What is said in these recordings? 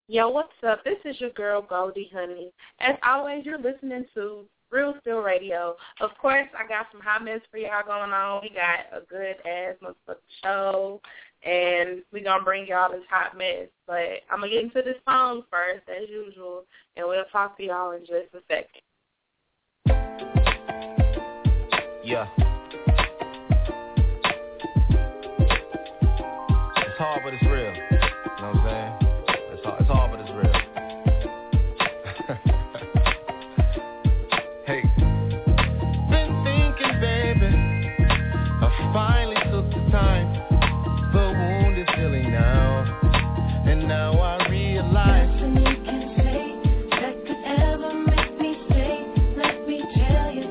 Yo, what's up? This is your girl, Goldie Honey. As always, you're listening to Real Still Radio. Of course, I got some hot mess for y'all going on. We got a good-ass motherfucking show, and we're going to bring y'all this hot mess. But I'm going to get into this song first, as usual, and we'll talk to y'all in just a second. Yeah. It's hard, but it's real. You know what I'm saying? It's hard, but it's real. Hey. Been thinking, baby, I finally took the time. The wound is healing now, and now I realize nothing you can say that could ever make me stay. Let me tell you.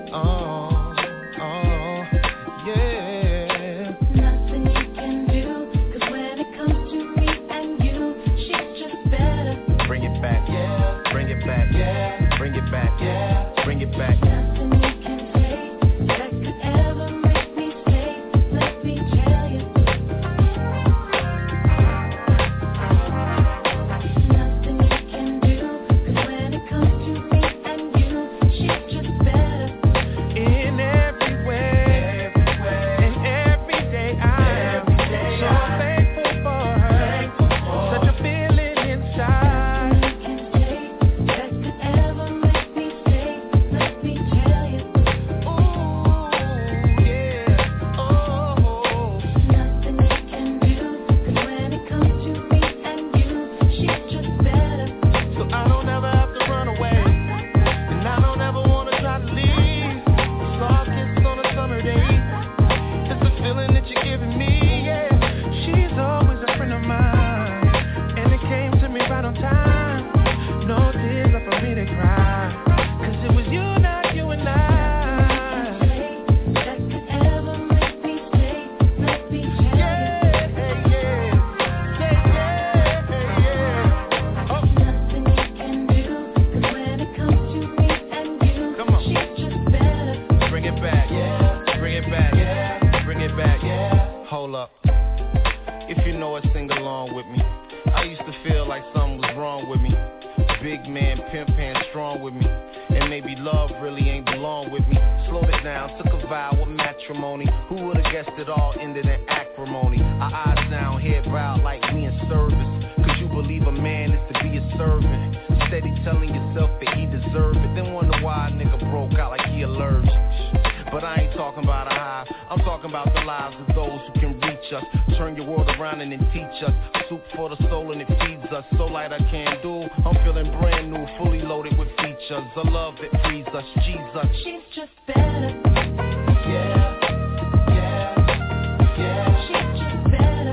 Yeah. Nothing you can do, 'cause when it comes to me and you, she's just better. Bring it back, yeah. Bring it back, yeah. Bring it back, yeah. Bring it back. Nothing you can say that could ever make me stay. Let me tell you. Nothing you can do, 'cause when it comes to me and you, she's just better. In every way, and every day I'm so thankful for her. Such a feeling inside. Nothing you can say that could ever make me stay. Let me tell you. Ooh, yeah. Oh. Nothing you can do, 'cause when it comes to me and you, she's just better. So I don't ever have to run away, and I don't ever wanna try to leave. Soft kisses on a summer day. It's the feeling that you're giving me, yeah. She's always a friend of mine, and it came to me right on time. No tears left for me to cry, 'cause it was you, not you and I. That could ever make me stay. Let me tell you. Oh. Nothing you can do, 'cause when it comes to me and you, Come on. she's just better. Bring it back, yeah. Bring it back, yeah. Bring it back, yeah. Hold up. If you know it, sing along with me. I used to feel like something was wrong with me. Big man, pimp hand strong with me. And maybe love really ain't belong with me. Slowed it down, took a vow of matrimony. Who would've guessed it all ended in acrimony? Our eyes down, head bowed like we in service. 'Cause you believe a man is to be a servant. Steady telling yourself that he deserve it. Then wonder why a nigga broke out like he allergic. But I ain't talking about a high. I'm talking about the lives of those who can reach us. Turn your world around and then teach us. Soup for the soul and it feeds us. So light I can't do. I'm feeling brand new, fully loaded with features. A love that frees us, Jesus. She's just better. Yeah, yeah, yeah. She's just better.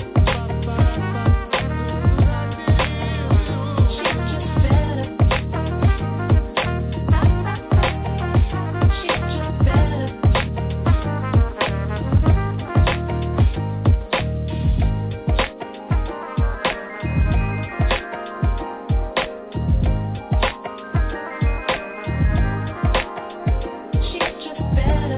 She's just better. She's just better. She's just better.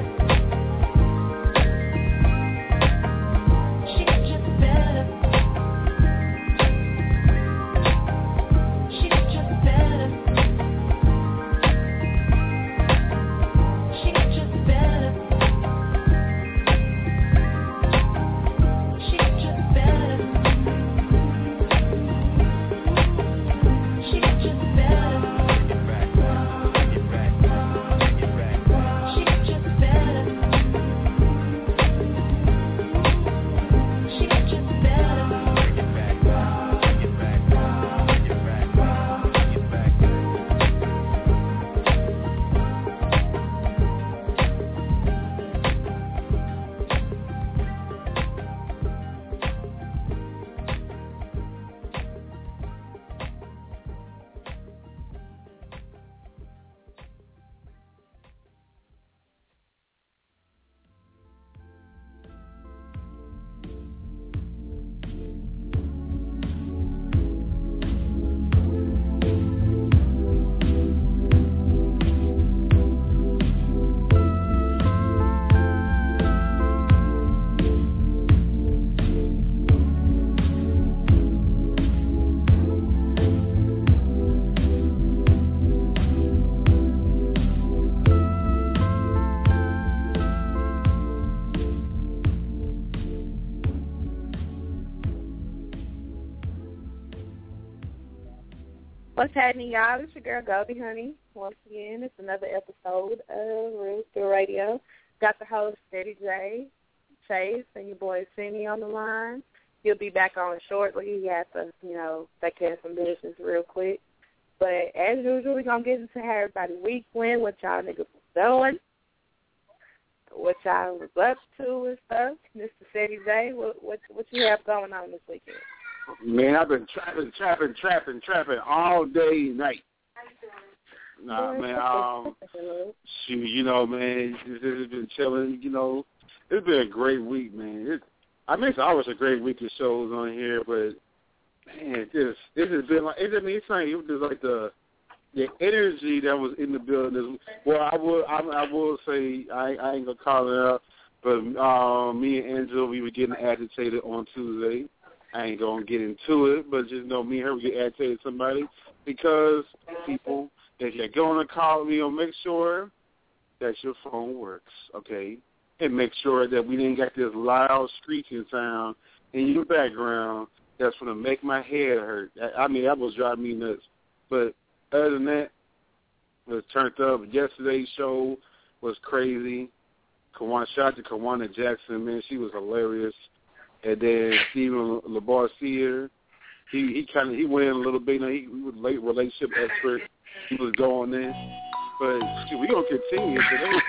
What's happening, y'all? It's your girl, Goldie Honey. Once again, it's another episode of Real Still Radio. Got the host, Steady J, Chase, and your boy, Cindy on the line. He'll be back on shortly. He has to, take care of some business real quick. But as usual, we're going to get into how everybody week went, what y'all niggas was doing, what y'all was up to and stuff. Mr. Steady J, what you have going on this weekend? Man, I've been trapping all day and night. Nah, man, shoot, man, it's been chilling, It's been a great week, man. It's always a great week of shows on here, but, man, this has been like, it was like the energy that was in the building. Well, I will say, I ain't going to call it out, but me and Angela, we were getting agitated on Tuesday. I ain't going to get into it, but just know me and her, we get agitated with somebody because people, if you're going to call me, make sure that your phone works, okay? And make sure that we didn't get this loud screeching sound in your background that's going to make my head hurt. That was driving me nuts. But other than that, it was turned up. Yesterday's show was crazy. Shout out to Kawana Jackson, man. She was hilarious. And then Stephen LaBarcia, he went in a little bit. He was a late relationship expert. He was going in. But we gonna continue today.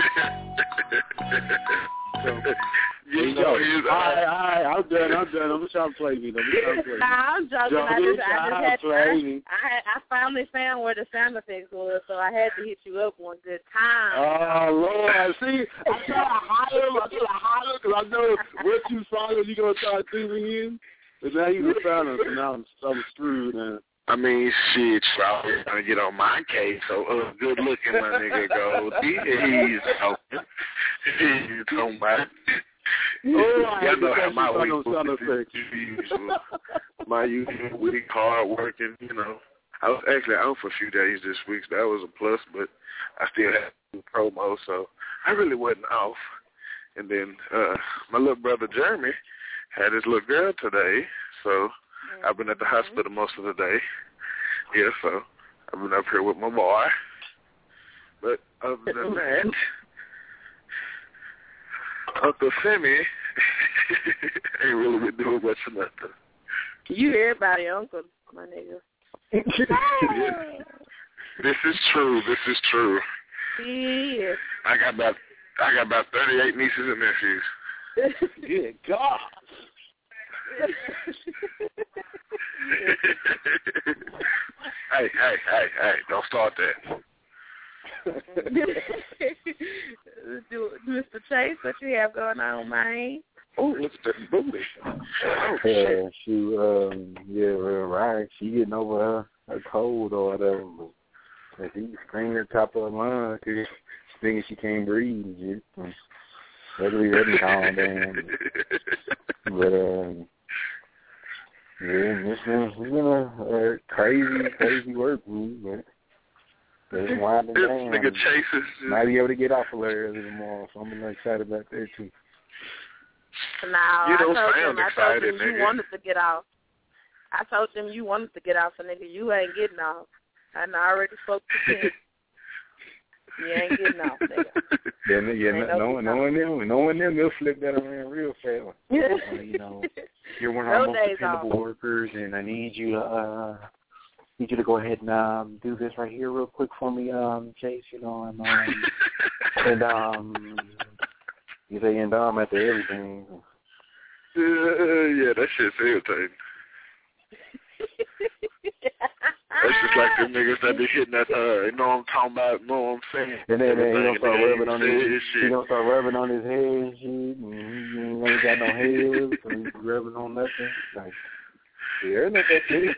I'm done. I'm just trying to play me. I'm joking. I finally found where the sound effects was, so I had to hit you up one good time. Oh Lord, see, I try to hide because I know what you saw you're gonna try to do again. But now you done found us, and now I'm screwed now. I mean, shit, I was trying to get on my case, so good looking, my nigga, Goldie. He's talking about. Y'all know how my week was. My usual week, hard working, I was actually out for a few days this week, so that was a plus, but I still had to do promo, so I really wasn't off. And then my little brother Jeremy had his little girl today, so I've been at the hospital most of the day. Yeah, so I've been up here with my boy. But other than that, Uncle Femi ain't really been doing much of nothing. You everybody, Uncle, my nigga. Yeah. This is true. Yeah. I got about 38 nieces and nephews. Good God. Hey, don't start that. Mr. Chase, what you have going on, man? Oh, look at that booty. Oh, shit. Right. She getting over her cold or whatever. But she screaming at the top of her lungs because she thinking she can't breathe and shit. That'll calm down. But, it's been a crazy work week, but it's winding down. Nigga chases. Might be able to get off a little early tomorrow, so I'm excited about that too. No, I told them you wanted to get off. I told them you wanted to get off, so nigga, you ain't getting off. I already spoke to Tim. You ain't getting off, nigga. Knowing them, they'll flip that around real fast. You're one of our most dependable workers, and I need you to go ahead and do this right here real quick for me, Chase. You say, and after everything. Yeah, that shit's irritating. That's just like them niggas that be hitting that, you know what I'm talking about, you know what I'm saying? And then he gonna start rubbing on his head and shit, and he ain't got no hair, so he's rubbing on nothing. Like, yeah, that's it.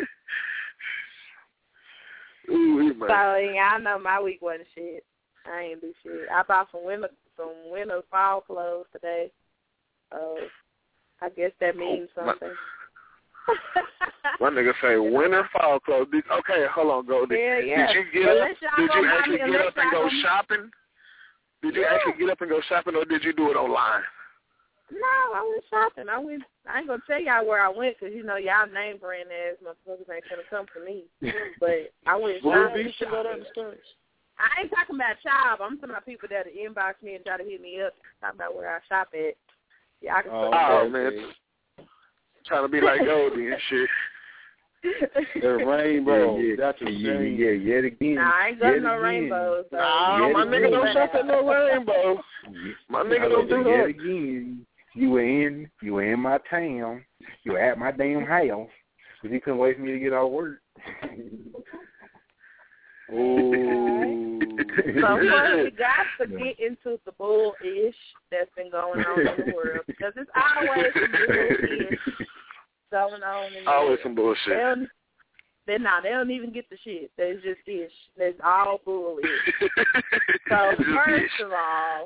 Ooh, man. So, y'all know my week wasn't shit. I ain't do shit. I bought some winter fall clothes today. I guess that means something. My nigga say winter fall clothes. Okay, hold on, Goldie. Yeah. Did you actually get up and go shopping? Did you actually get up and go shopping, or did you do it online? No, I went shopping. I ain't gonna tell y'all where I went because you know y'all name brand ass motherfuckers ain't gonna come for me. But I went shopping. I ain't talking about child. I'm talking about people that inbox me and try to hit me up. Talking about where I shop at. Yeah, I can. Oh man, trying to be like Goldie and shit. The rainbow. That's a shame. Yeah, yet again. Nah, I ain't got no rainbows. Nah, my nigga don't shop at no rainbow. My nigga don't do that. Yet again, you were in my town. You were at my damn house. Because you couldn't wait for me to get out of work. Ooh. So first, we got to get into the bull-ish that's been going on in the world. Because it's always some bull-ish going on in the world. Always some bullshit. They don't even get the shit. There's just ish. There's all bull-ish. So first of all,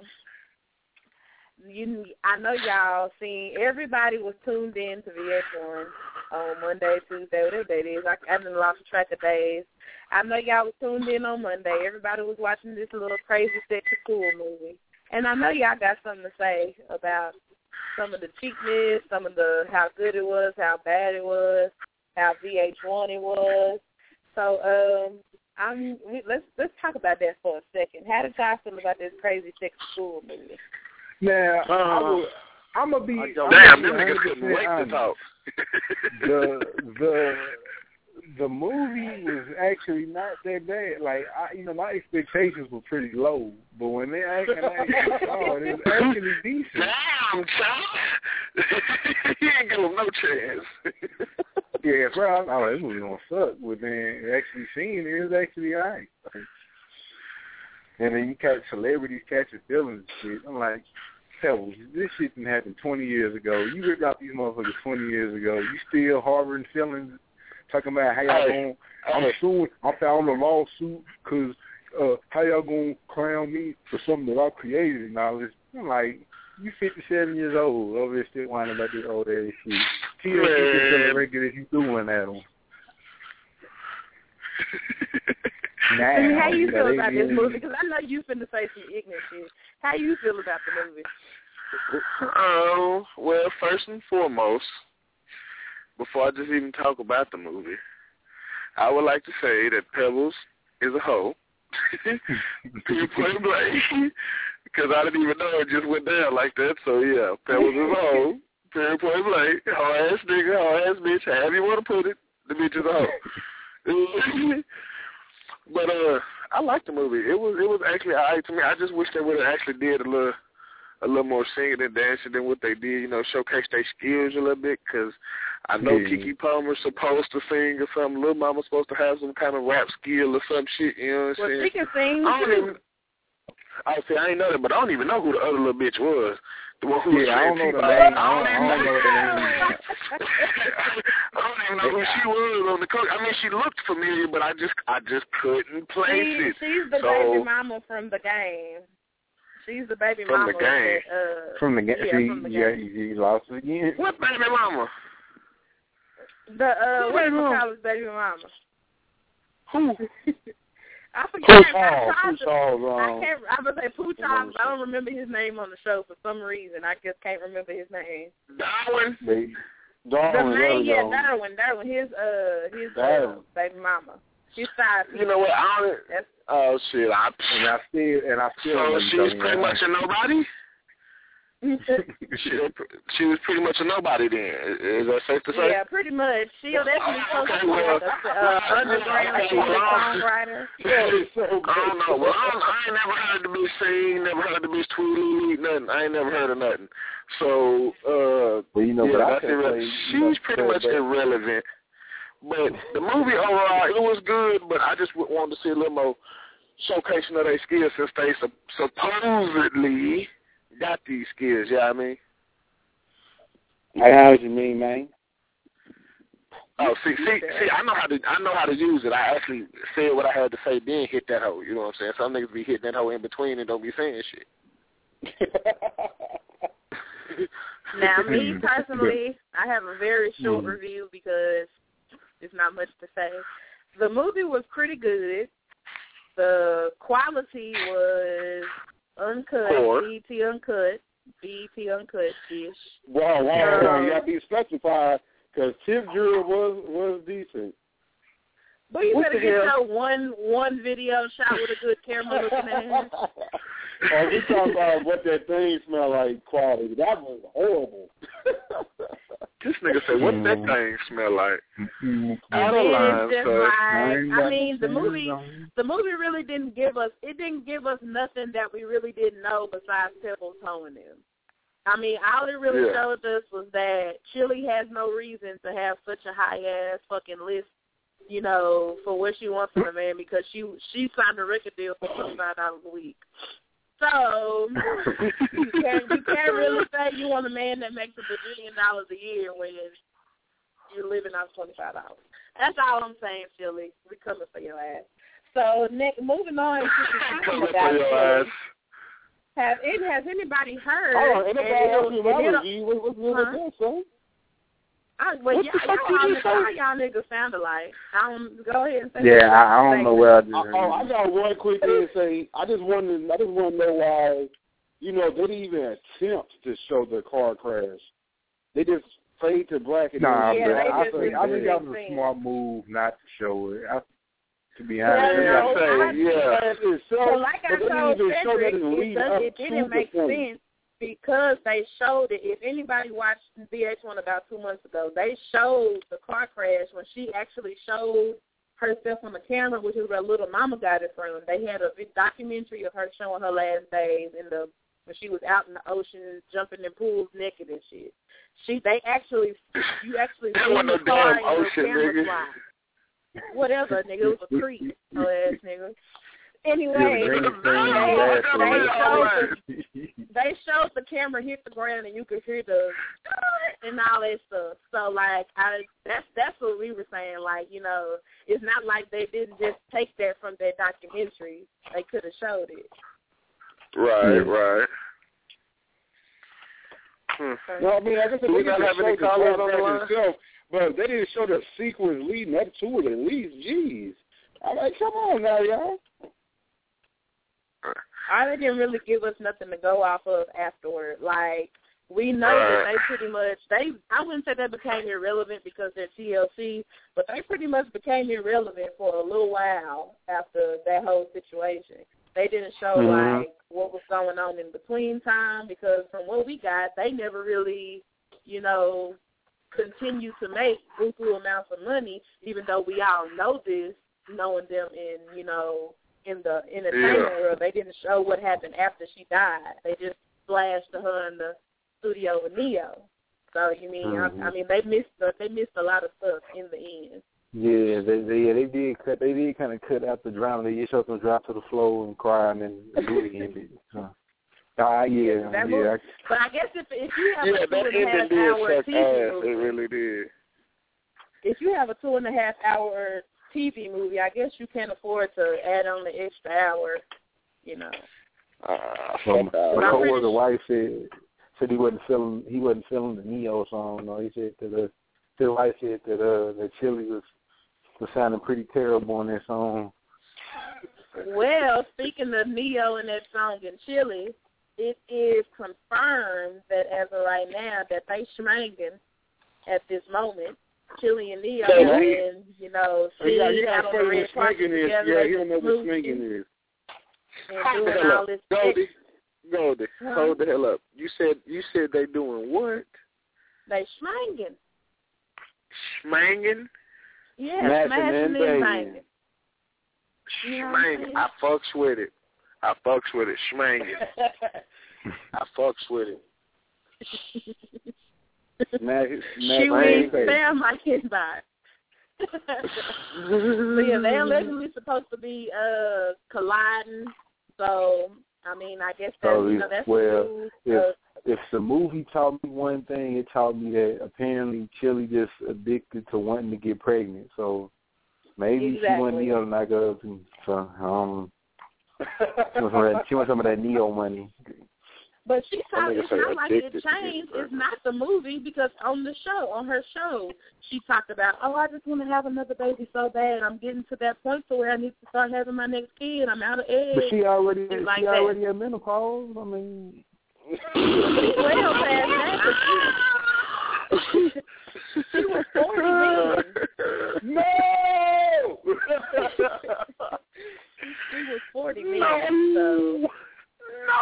I know y'all seen, everybody was tuned in to VH1 on Monday, Tuesday, whatever day it is. I done lost track of days. I know y'all was tuned in on Monday. Everybody was watching this little crazy sexy cool movie. And I know y'all got something to say about some of the cheapness, some of the how good it was, how bad it was, how VH1 it was. So let's talk about that for a second. How did y'all feel about this crazy sexy cool movie? Now, I'm gonna be. Damn, them niggas couldn't wait to talk. The movie was actually not that bad. Like, my expectations were pretty low, but when they actually saw it, it was actually decent. Damn, child. You ain't give them no chance. Yeah, bro, I thought this movie gonna suck, but then actually seeing it was actually alright. And then you catch celebrities catching feelings and shit. I'm like, hell, this shit didn't happen 20 years ago. You ripped out these motherfuckers 20 years ago. You still harboring feelings, talking about how y'all going, I'm suing, I'm filing a lawsuit because how y'all going to clown me for something that I created and all this. I'm like, you 57 years old over there still whining about this old ass shit. TLC can tell the record if you doing that on. Now, I mean, how you feel about this movie? Because I know you finna say some ignorant shit. How you feel about the movie? Well, first and foremost, before I just even talk about the movie, I would like to say that Pebbles is a hoe. Point blank. Because I didn't even know it just went down like that. So, yeah, Pebbles is a hoe. Point blank. Hoe-ass nigga, hoe-ass bitch, however you want to put it, the bitch is a hoe. But I liked the movie. It was actually all right to me. I just wish they would have actually did a little more singing and dancing than what they did. Showcase their skills a little bit. Because I know Keke Palmer's supposed to sing or something. Lil Mama's supposed to have some kind of rap skill or some shit. You know what I'm saying? Well, she can sing. I ain't know that, but I don't even know who the other little bitch was. The one who was I don't know the name. I don't know the name. I don't even know who she was on the cover. I mean, she looked familiar, but I just couldn't place it. She's the baby mama from the game. She's the baby mama. From the game. From the game. Yeah, from the game. You lost it again. What baby mama? What's baby mama? Who? I forget. I was going to say Pooh Charles. I don't remember his name on the show for some reason. I just can't remember his name. Darwin. Darwin. Darwin. His baby mama. His side. You know what? Oh shit! I still. So she was pretty much a nobody. She was pretty much a nobody then. Is that safe to say? Yeah, pretty much. She'll definitely supposed to be like a underground songwriter. I don't know. Well, I ain't never heard the bitch sing, never heard the bitch tweet, nothing. I ain't never heard of nothing. So, she's pretty much irrelevant. But the movie overall, it was good, but I just wanted to see a little more showcasing of their skills since they supposedly got these skills, you know what I mean? I know what you mean, man. Oh, see, I know how to use it. I actually said what I had to say, then hit that hoe, you know what I'm saying? Some niggas be hitting that hoe in between and don't be saying shit. Now, me personally, I have a very short review because there's not much to say. The movie was pretty good. The quality was uncut, BET uncut. BET Uncut dish. Wow, you got to be specified because Tip Drill was decent. But you better get your one video shot with a good camera looking at. Oh, we talking about what that thing smelled like quality. That was horrible. This nigga said, what that thing smell like? The movie really didn't give us nothing that we really didn't know besides Pebble towing him. I mean, all it really showed us was that Chili has no reason to have such a high-ass fucking list, you know, for what she wants from a man because she signed a record deal for $25 a week. So you can't really say you want a man that makes $1 billion a year when you're living off $25. That's all I'm saying, Chili. We're coming for your ass. So moving on to coming for your ass. Has anybody heard? Oh, anybody else what's really good, son? Y'all niggas sound alike. Go ahead and say. Yeah, I don't know where I just. I got one quick thing to say. I just want to know why, you know, they didn't even attempt to show the car crash. They just fade to black. And I think that was a smart move not to show it. To be honest, So like I told Cedric, it didn't make sense. Because they showed it. If anybody watched VH1 about 2 months ago, they showed the car crash when she actually showed herself on the camera, which is where Little Mama got it from. They had a documentary of her showing her last days when she was out in the ocean jumping in pools naked and shit. You actually see the car in the camera fly. Whatever, nigga. It was a creep, ass nigga. Anyway, they showed the camera hit the ground and you could hear the and all that stuff. So like that's what we were saying. Like, you know, it's not like they didn't just take that from their documentary. They could have showed it. Right. No, I mean, I guess they didn't have any comments on the line, but they didn't show the sequence leading up to it at least. Jeez, I'm like, come on now, y'all. They didn't really give us nothing to go off of afterward. Like, we know that they pretty much, I wouldn't say they became irrelevant because they're TLC, but they pretty much became irrelevant for a little while after that whole situation. They didn't show, like, what was going on in between time because from what we got, they never really, you know, continued to make buku amounts of money, even though we all know this, knowing them in, you know, in the entertainment world. They didn't show what happened after she died. They just flashed her in the studio with Neo. So you mean I mean they missed a lot of stuff in the end. Yeah, they did kind of cut out the drama. They just showed them drop to the floor and cry and then the movie ended. So. But I guess if you have a 2.5 hour TV movie, it really did. If you have a 2.5 hour TV movie, I guess you can't afford to add on the extra hour, you know. My coworker wife said he wasn't feeling the Neo song. No, he said the wife said that Chili was sounding pretty terrible on that song. Well, speaking of Neo and that song and Chili, it is confirmed that as of right now that they schmanging at this moment. Chili and Neo, and you know, sitting out on the red carpet together. Yeah, he don't know what swinging is. And doing all this. Goldie, hold the hell up. You said they doing what? They schmanging. Schmanging? Yeah, smashing and banging. Schmanging. I fucks with it. Schmanging. I fucks with it. She would sound like his vibe. So yeah, they're allegedly supposed to be colliding. So I mean, I guess that's if the movie taught me one thing, it taught me that apparently Chili just addicted to wanting to get pregnant. So maybe she wants Neo to knock her up. So she wants some of that Neo money. But she talked, it's not like it changed. It's not the movie because on her show, she talked about, I just want to have another baby so bad. I'm getting to that point to where I need to start having my next kid. I'm out of eggs. But she already had menopause. I mean, Well past that, but she was 40 then. No! She was 40 then. No. So. No.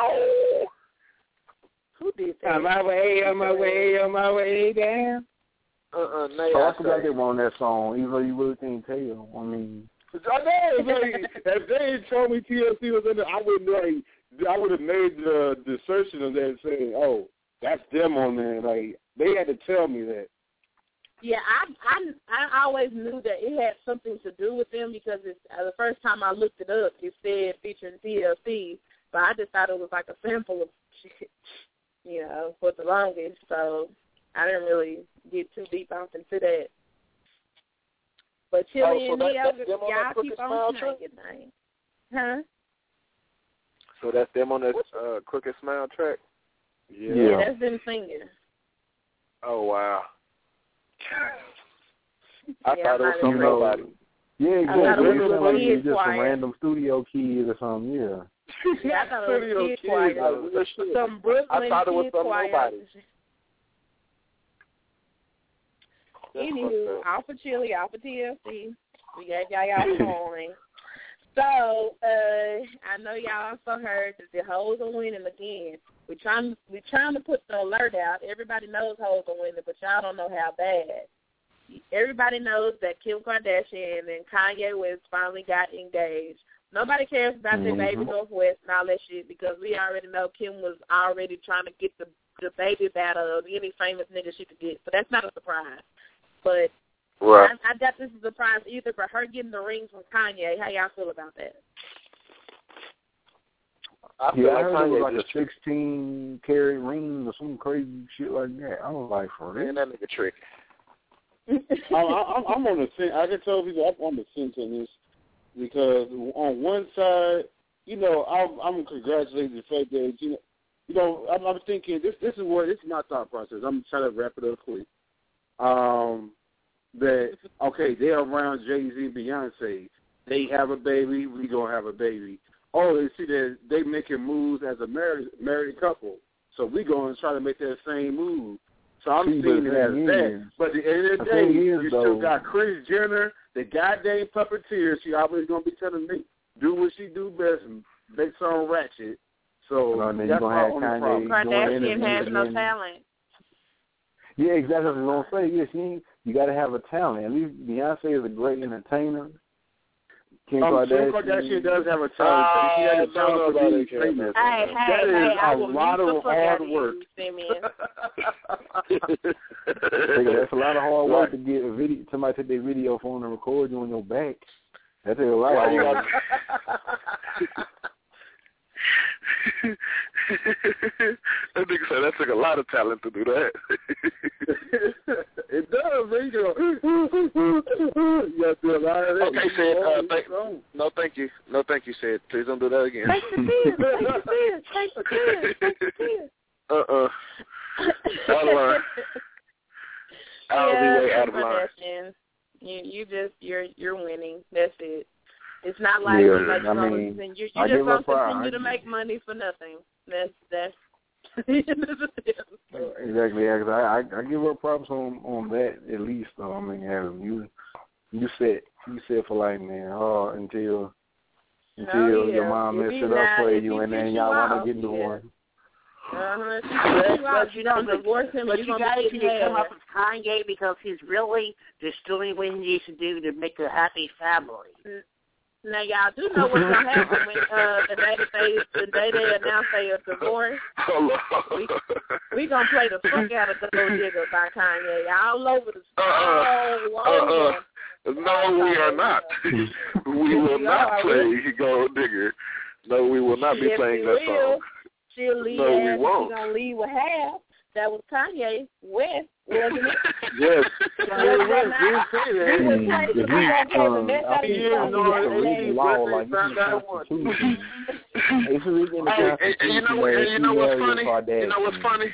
Who did that? On my way down. I forgot they were on that song, even though you really can't tell. I mean, I know. It's like, if they had told me TLC was in it, I would have made the assertion of that, saying, "Oh, that's them on there." Like they had to tell me that. Yeah, I always knew that it had something to do with them because it's the first time I looked it up, it said featuring TLC, but I just thought it was like a sample of shit, for the longest. So I didn't really get too deep off into that. But Chili and Neo, y'all keep on trying. Huh? So that's them on that Crooked Smile track? Yeah, that's them singing. Oh, wow. I Yeah, thought it was some nobody. Yeah, exactly. I thought it was Like a kid just choir. a random studio kid or something, yeah. Yeah, I thought it was a kid choir. Some Brooklyn I thought it was kid some choir. nobody. Anywho, off of Chili, off of TLC. We got y'all calling. So, I know y'all also heard that the hoes are winning again. We're trying to put the alert out. Everybody knows hoes are winning, but y'all don't know how bad. Everybody knows that Kim Kardashian and Kanye West finally got engaged. Nobody cares about their baby Northwest and all that shit because we already know Kim was already trying to get the baby battle of any famous nigga she could get. So that's not a surprise. But right. I doubt this is a surprise either for her getting the ring from Kanye. How y'all feel about that? I heard it was like a 16-carat ring or some crazy shit like that. I was like, for real? Man, that nigga tricky. I'm on the fence. I can tell people I'm on the fence on this because on one side, I'm congratulating the fact that I'm thinking this is my thought process. I'm trying to wrap it up quick. That okay, they're around Jay-Z and Beyonce. They have a baby. We gonna have a baby. Oh, they see that they making moves as a married couple. So we gonna try to make that same move. So I'm seeing it as that. But at the end of the day, you still got Kris Jenner, the goddamn puppeteer. She always going to be telling me, do what she do best and make something ratchet. So that's my only problem. Kardashian has no talent. Yeah, exactly what I was going to say. Yeah, you got to have a talent. At least Beyonce is a great entertainer. Kim Kardashian does have a talent. She has a talent for being famous. That is a lot of hard work. That's a lot of hard work to get somebody take their video phone and record you on your back. That takes a lot of hard work. That nigga said that took a lot of talent to do that. It does, man. You got to do a lot of that. Okay, Sid. No, thank you. No, thank you, Sid. Please don't do that again. Take the pill. Out of line. Out of line. You're winning. That's it. It's not like you're just going to continue to make money for nothing. That's exactly. I give her props on that at least. I mean, Adam, you said for life, man. Until your mom messed it up for you, and then y'all want to get into one. But you got to come up with Kanye because there's still what he needs to do to make a happy family. Now, y'all do know what's going to happen when the day they announce their divorce. We going to play the fuck out of Gold Digger by Kanye. All over the No, we are not. We will not play Gold Digger. No, we will not be playing that song. She'll leave no, we won't. She's going to leave with half. That was Kanye West, wasn't it? Yes. Kanye West did say that. You know what's funny?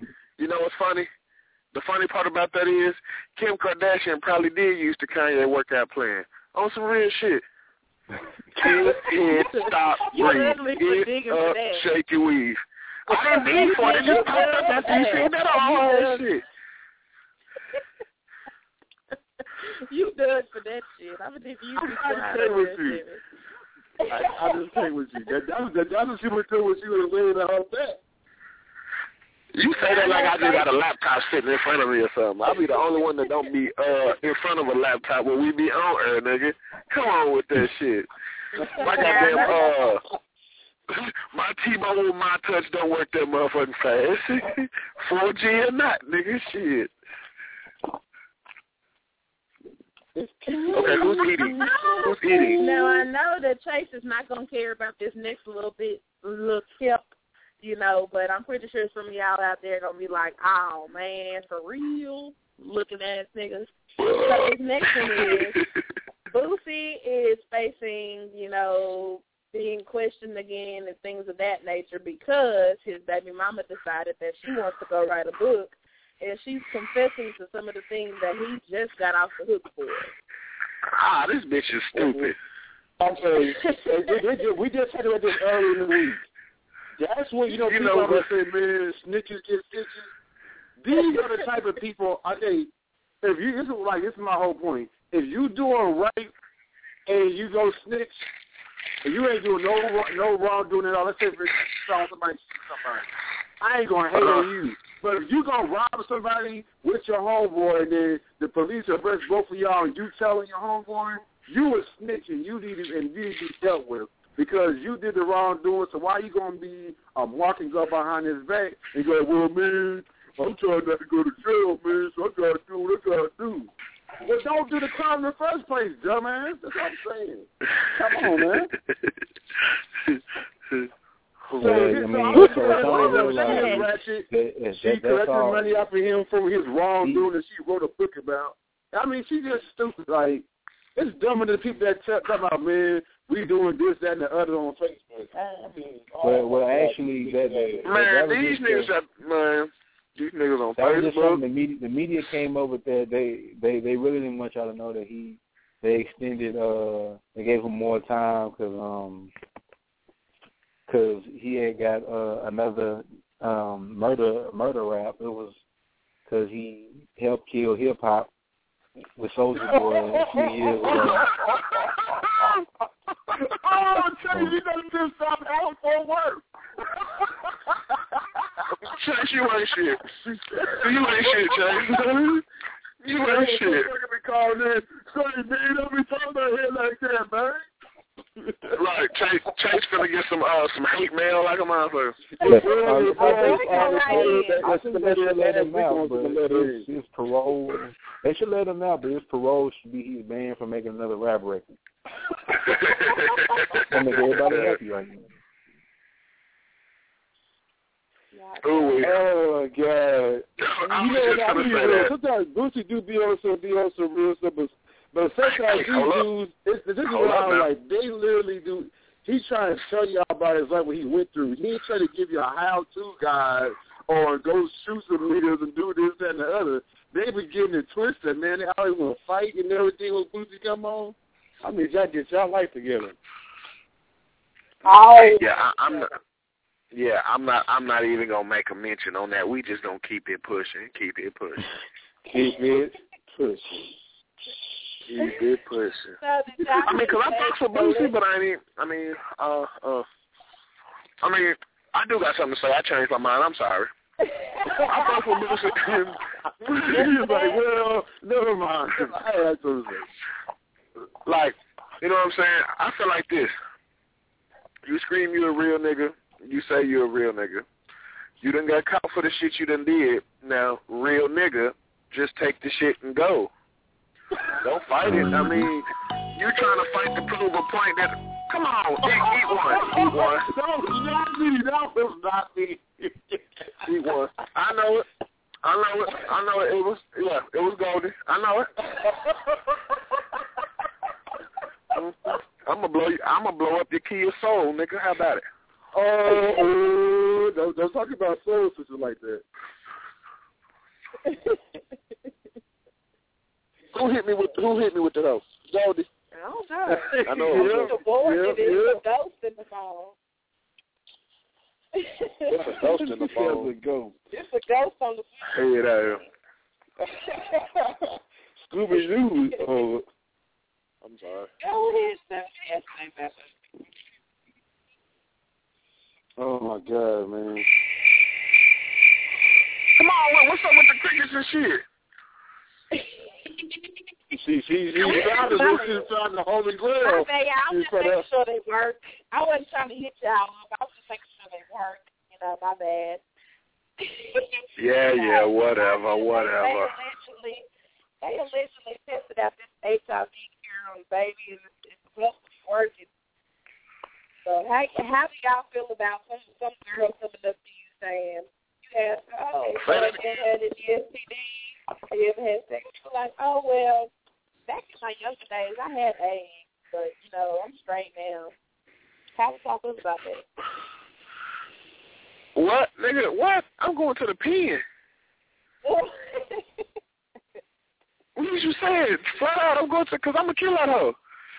The funny part about that is Kim Kardashian probably did use the Kanye workout plan on some real shit. Get, head, stop, breathe. Get up, shake your weave. I didn't need for it. Just popped up after you seen that all shit. You done for that shit. I'm gonna you. I just came with you. That was super cool when she was laying the whole thing. You say that like I just got a laptop sitting in front of me or something. I'll be the only one that don't be in front of a laptop when we be on air, nigga. Come on with that shit. My goddamn my T-Mobile, my touch don't work that motherfucking fast. 4G or not, nigga, shit. Okay, who's eating? Who's eating? Now, I know that Chase is not going to care about this next little tip, you know, but I'm pretty sure some of y'all out there going to be like, oh, man, for real? Looking ass niggas. So this next one is, Boosie is facing, you know, being questioned again and things of that nature because his baby mama decided that she wants to go write a book. And she's confessing to some of the things that he just got off the hook for. Ah, this bitch is stupid. Okay, we just had it this earlier in the week. That's when, people say, man, snitches get stitches. These are the type of people, I think, this is my whole point. If you doing right and you go snitch, and you ain't doing no wrongdoing at all, let's say if somebody, I ain't going to hate on you. But if you going to rob somebody with your homeboy and then the police arrest both of y'all and you telling your homeboy, you a snitching. You need to be dealt with because you did the wrongdoing. So why you going to be walking up behind his back and go, well, man, I'm trying not to go to jail, man, so I got to do what I got to do. Well, don't do the crime in the first place, dumbass. That's what I'm saying. Come on, man. She collected money off of him for his wrongdoing that she wrote a book about. I mean, she's just stupid. Like, it's dumber than people that talk about, man, we doing this, that, and the other on Facebook. I mean, well, actually, these niggas on that was Facebook. The media came up with that. They really didn't want y'all to know that they extended. They gave him more time because he had got another murder rap. It was because he helped kill hip hop with Soulja Boy a few years ago. Oh, tell you don't do something else for work. Chase, you ain't shit. You ain't shit, Chase. You ain't shit. You're be calling in. Sonny B, don't be talking about here like that, man. Like Chase gonna get some hate mail like a motherfucker. I think they should let him out, but his parole. They should let him out, but his parole should be he's banned from making another rap record. That make everybody happy right now. Oh my God! Sometimes Boosie do be on some real stuff, but sometimes these dudes, this is what I'm like. They literally do. He's trying to tell y'all about his life, what he went through. He ain't trying to give you a how-to guide or go shoot some niggas and do this, that, and the other. They be getting it twisted, man. They always want to fight and everything when Boosie come on. I mean, y'all get y'all life together. Yeah, I'm not even gonna make a mention on that. We just gonna keep it pushing. Keep it pushing. Keep it pushing. I mean, 'cause I fuck with Boosie, but I do got something to say. I changed my mind. I'm sorry. I fuck with Boosie. He's like, well, never mind. I had to say. Like, you know what I'm saying? I feel like this. You scream you a real nigga. You say you a real nigga. You done got caught for the shit you done did. Now, real nigga, just take the shit and go. Don't fight it. I mean, you trying to fight to prove a point that, come on, eat one. No, not me. That was not me. Eat one. I know it. It was Goldie. I know it. I'm gonna blow up your kid's soul, nigga. How about it? Oh, don't talk about soul sisters like that. Who hit me with the hoe? Goldie. I don't know. I know. The boy it is a ghost in the phone. It's a ghost in the phone. It's a ghost on the phone. Hey, there. Scooby-Doo. Oh. I'm sorry. Go ahead, Steph. Oh, my God, man. Come on, what's up with the crickets and shit? She's trying to do. She's trying to hold the grill. My bad, I was just making sure they work. I wasn't trying to hit y'all up. I was just making sure they work. You know, my bad. Yeah, whatever. They allegedly tested out this HIV cure on the baby, and it's supposed to be working. So how do y'all feel about some girl coming up to you saying, you ask her, oh, have you ever had any STD? Have you ever had sex? You're like, oh, well, back in my younger days, I had AIDS, but, you know, I'm straight now. How would y'all feel about that? What, nigga? What? I'm going to the pen. What was you saying? Flat out, I'm going to, because I'm going to kill that hoe.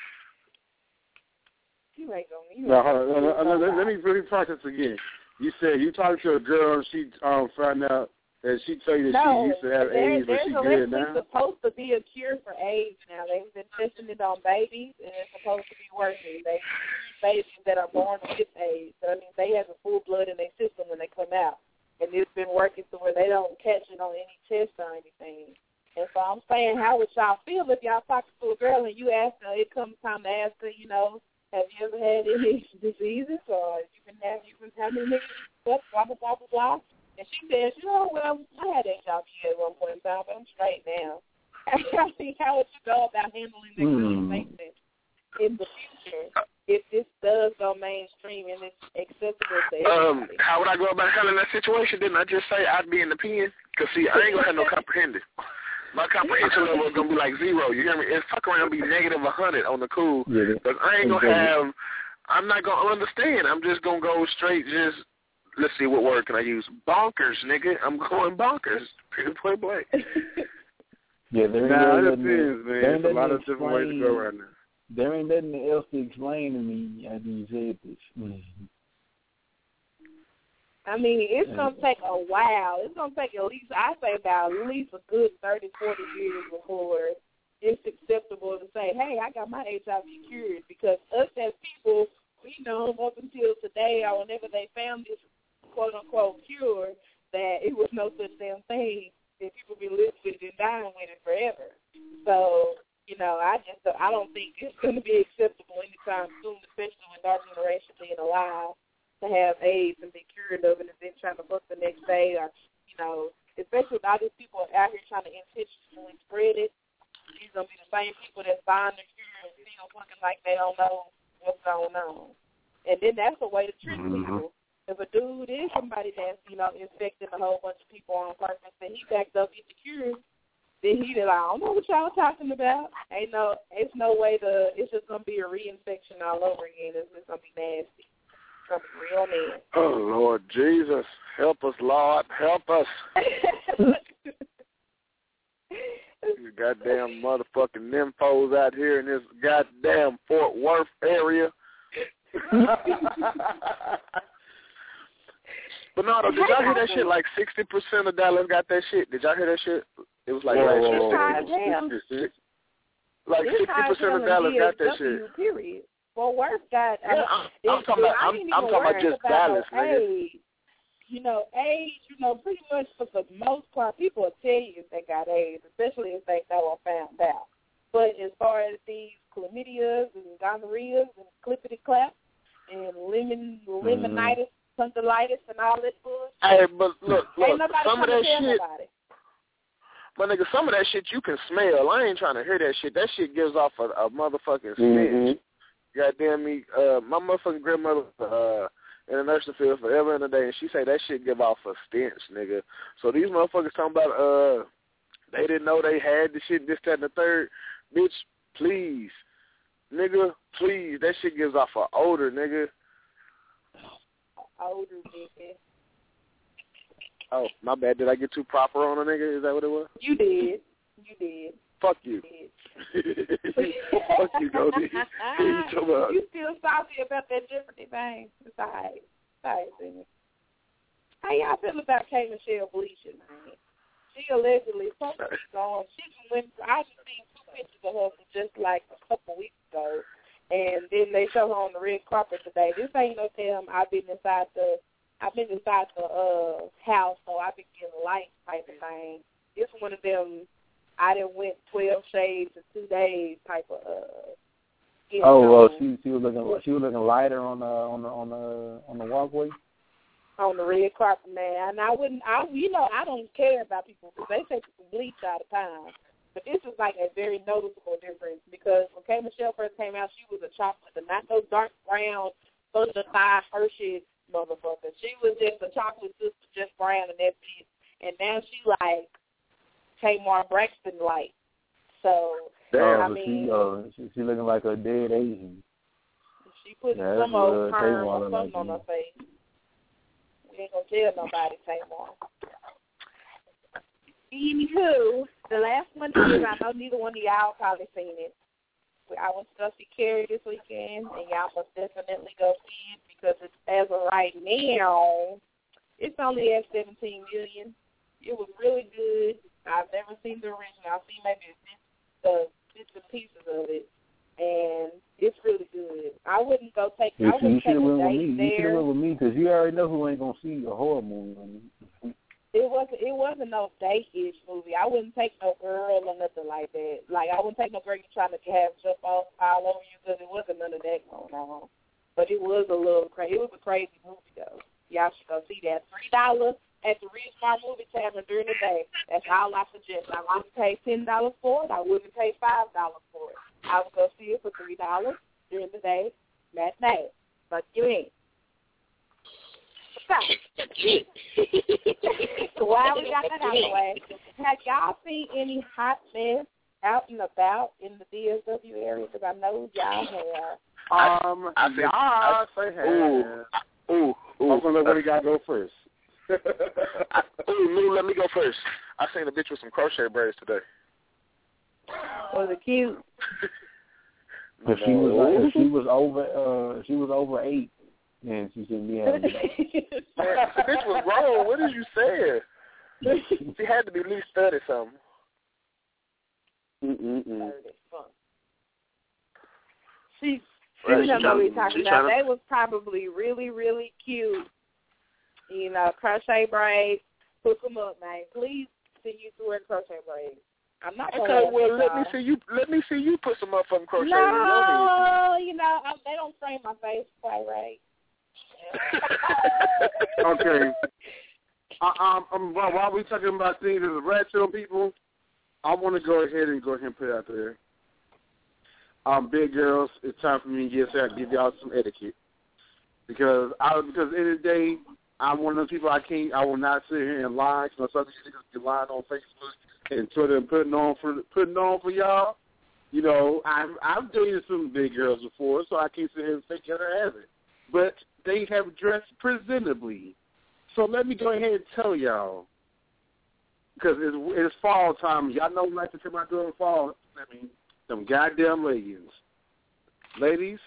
You ain't going to. No, let me really practice again. You said you talked to a girl and she found out that she told you that she used to have AIDS, but she good now? There's supposed to be a cure for AIDS now. They've been testing it on babies, and it's supposed to be working. They use babies that are born with AIDS. So, I mean, they have a full blood in their system when they come out. And it's been working to where they don't catch it on any test or anything. And so I'm saying, how would y'all feel if y'all talking to a girl and you ask her, it comes time to ask her, you know, have you ever had any diseases or you can have any niggas, blah, blah, blah, blah, blah. And she says, you know, well, I had HIV at one point in time, but I'm straight now. I think how would you go about handling that conversation in the future if this does go mainstream and it's accessible to everybody? How would I go about handling that situation? Didn't I just say I'd be in the pen? Because, see, I ain't going to have no comprehension. My comprehension level is going to be like 0. You hear me? It's fuck around be negative 100 on the cool. Because I ain't going to have, I'm not going to understand. I'm just going to go straight just, let's see, what word can I use? Bonkers, nigga. I'm going bonkers. Point blank. Yeah, there it depends, man. There's a lot of different ways to go right now. There ain't nothing else to explain to me after you said this. I mean, it's going to take a while. It's going to take at least a good 30, 40 years before it's acceptable to say, hey, I got my HIV cured. Because us as people, we know up until today or whenever they found this quote-unquote cure that it was no such damn thing, that people be living with it and dying with it forever. So, you know, I don't think it's going to be acceptable anytime soon, especially with our generation being alive, to have AIDS and be cured of it and then trying to fuck the next day, or, you know, especially with all these people out here trying to intentionally spread it. These going to be the same people that's buying the cure and still looking like they don't know what's going on. And then that's a way to trick people. If a dude is somebody that's, you know, infecting a whole bunch of people on purpose and he backs up, get the cure, then he like, I don't know what y'all talking about. It's no way it's just going to be a reinfection all over again. It's just going to be nasty. Real man. Oh, Lord Jesus. Help us, Lord. Help us. These goddamn motherfucking nymphos out here in this goddamn Fort Worth area. But no, did y'all hear that shit? Like 60% of Dallas got that shit. Did y'all hear that shit? It was like last year. Like 60% of Dallas got that shit. Period. Well, Worth got. I'm talking about just Dallas, nigga. You know, AIDS. You know, pretty much for the most part, people will tell you if they got AIDS, especially if they know or found out. But as far as these chlamydias and gonorrheas and clippity clap and lemonitis, tonsillitis, and all that bullshit. Hey, but look, ain't nobody some of that shit. Nobody. But nigga, some of that shit you can smell. I ain't trying to hear that shit. That shit gives off a motherfucking stench. Goddamn me, my motherfucking grandmother in the nursing field forever and a day, and she say that shit give off a stench, nigga. So these motherfuckers talking about they didn't know they had the shit, this, that, and the third. Bitch, please. Nigga, please. That shit gives off an odor, nigga. Odor, nigga. Oh, my bad. Did I get too proper on a nigga? Is that what it was? You did. Fuck you. Fuck you, Goldie. You still salty about that Jeopardy thing. It's all right. It's all right, Cindy. How y'all feel about K. Michelle bleaching, man? She allegedly going. She went. I just seen 2 pictures of her from just like a couple weeks ago, and then they show her on the red carpet today. This ain't no damn. I've been inside the house, so I've been getting light type of thing. It's one of them. I done went 12 shades in 2 days type of. She was looking lighter on the walkway. On the red carpet, man. And I don't care about people because they say people bleach all the time. But this is like a very noticeable difference because when K. Michelle first came out, she was a chocolate, and not no dark brown, thigh Hershey motherfucker. She was just a chocolate sister, just brown, and that's it. And now she like Tamar Braxton light. So, I mean. She looking like a dead Asian. She put some old perm or something on her face. We ain't going to tell nobody, Tamar. Anywho, the last one is, I know neither one of y'all probably seen it. I went to go see Carrie this weekend, and y'all must definitely go see it because it's, as of right now, it's only at 17 million. It was really good. I've never seen the original. I've seen maybe bits and pieces of it, and it's really good. I wouldn't go take. I wouldn't take a date there. You should have went with me because you already know who ain't gonna see a horror movie. It wasn't no date-ish movie. I wouldn't take no girl or nothing like that. Like I wouldn't take no girl you trying to have jump all over you because it wasn't none of that going on. But it was a little crazy. It was a crazy movie though. Y'all should go see that. $3 at the Ridgemont Movie Tavern during the day. That's all I suggest. I wouldn't pay $10 for it. I wouldn't pay $5 for it. I would go see it for $3 during the day, matinee. But you ain't. So while we got that out of the way, have y'all seen any hot mess out and about in the DSW area? Because I know y'all have. I have. Ooh. I'm gonna let Woody guy go first. Let me go first. I seen a bitch with some crochet braids today. Was it cute? But she was over 8. And she said, yeah. The bitch was grown. What did you say? She had to be at least 30 something. She know what we're talking about. They was probably really, really cute. You know, crochet braids. Hook them up, man. Please see you to wear crochet braids. I'm not going okay, well, let me see you put some up from crochet. No, they don't frame my face quite right. Okay. While we're talking about things as a rat film people, I want to go ahead and put it out there. Big girls, it's time for me to give y'all some etiquette. Because at the end of the day, I'm one of those people I will not sit here and lie. Because some of these niggas be lying on Facebook and Twitter and putting on for y'all. You know, I've dated some big girls before, so I can't sit here and fake it or have it. But they have dressed presentably. So let me go ahead and tell y'all, because it's fall time. Y'all know we like to come out during fall. I mean, them goddamn leggings. Ladies,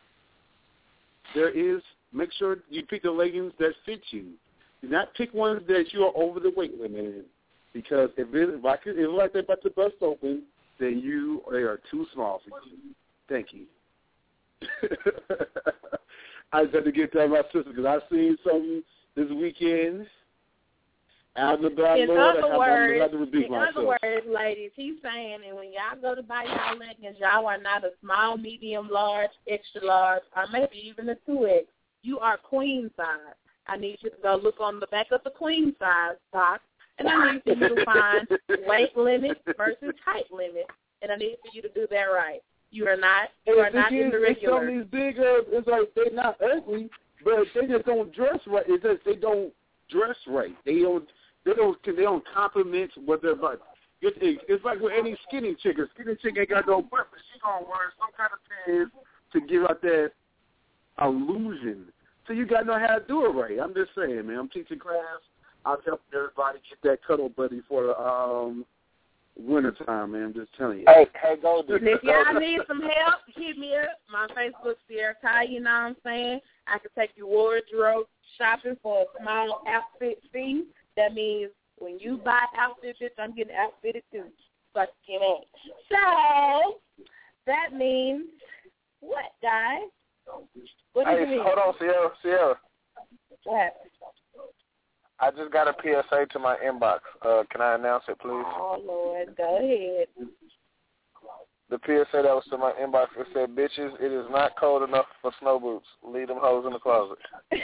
make sure you pick the leggings that fit you. Do not pick ones that you are over the weight limit in. Because if they're about to bust open, then they are too small for you. Thank you. I just had to get that my sister because I seen something this weekend out and about. In other words, ladies, he's saying that when y'all go to buy y'all leggings, y'all are not a small, medium, large, extra large, or maybe even a 2X. You are queen size. I need you to go look on the back of the queen size box, and I need for you to find weight limit versus height limit, and I need for you to do that right. You are not in the regular. Some of these big girls, it's like they're not ugly, but they just don't dress right. It's just they don't dress right. They don't compliment what they're about. It's like with any skinny chick. A skinny chick ain't got no butt, but she gonna wear some kind of pants to give out that illusion. So you gotta know how to do it right. I'm just saying, man. I'm teaching class. I'm helping everybody get that cuddle buddy for wintertime, man. I'm just telling you. Hey, Goldie. And if y'all need some help, hit me up. My Facebook's Sierra Kai, you know what I'm saying? I can take you wardrobe shopping for a small outfit fee. That means when you buy outfit, bitch, I'm getting outfitted too. So that means what, guys? What do you mean? Hold on, Sierra. What happened? I just got a PSA to my inbox. Can I announce it, please? Oh, Lord, go ahead. The PSA that was to my inbox, it said, bitches, it is not cold enough for snow boots. Leave them hoes in the closet.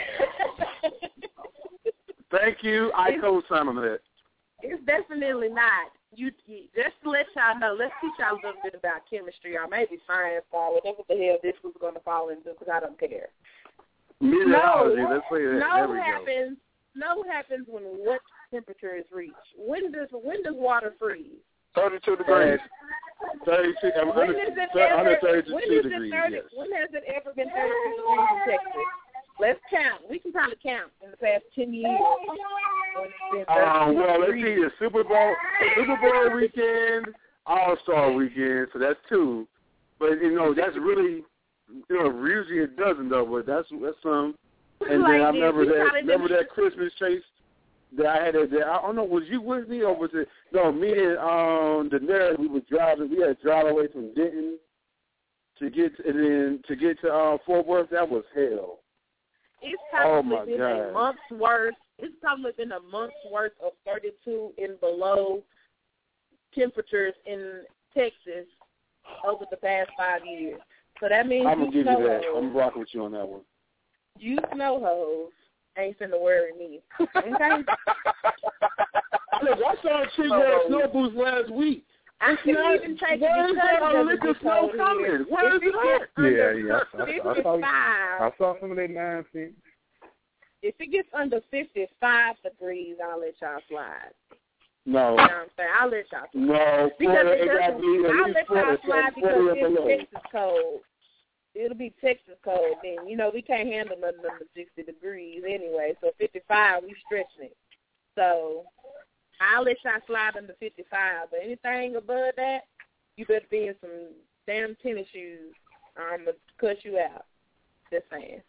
Thank you. I co-sign on that. It's definitely not. You just to let y'all know, let's teach y'all a little bit about chemistry or maybe science or whatever the hell this was going to fall into because I don't care. Meteorology, let's say that. Snow happens when what temperature is reached? When does water freeze? 32 degrees. 32. When has it ever been 32 degrees in Texas? Let's count. We can probably count in the past 10 years. Well, let's see. The Super Bowl weekend, All-Star weekend, so that's 2. But, that's really, usually it doesn't, though, but that's some. And then I remember that Christmas chase that I had there. I don't know, was you with me or was it? No, me and Daenerys, we had to drive away from Denton to get to Fort Worth. That was hell. It's probably been a month's worth. It's probably been a month's worth of 32 and below temperatures in Texas over the past 5 years. So that means I'm gonna give you that. I'm rocking with you on that one. You snow hoes ain't finna worry me. Okay? Look, I saw a chick wear snow boots last week. I can't even take it because snow coming. Where is it at? I saw some of that nonsense. If it gets under 55 degrees, I'll let y'all slide. No. You know what I'm saying? I'll let y'all slide. No. Because I'll let y'all slide because it's Texas cold. It'll be Texas cold then. We can't handle nothing under 60 degrees anyway. So 55, we stretching it. So I'll let y'all slide under 55. But anything above that, you better be in some damn tennis shoes. I'm going to cut you out. Just saying.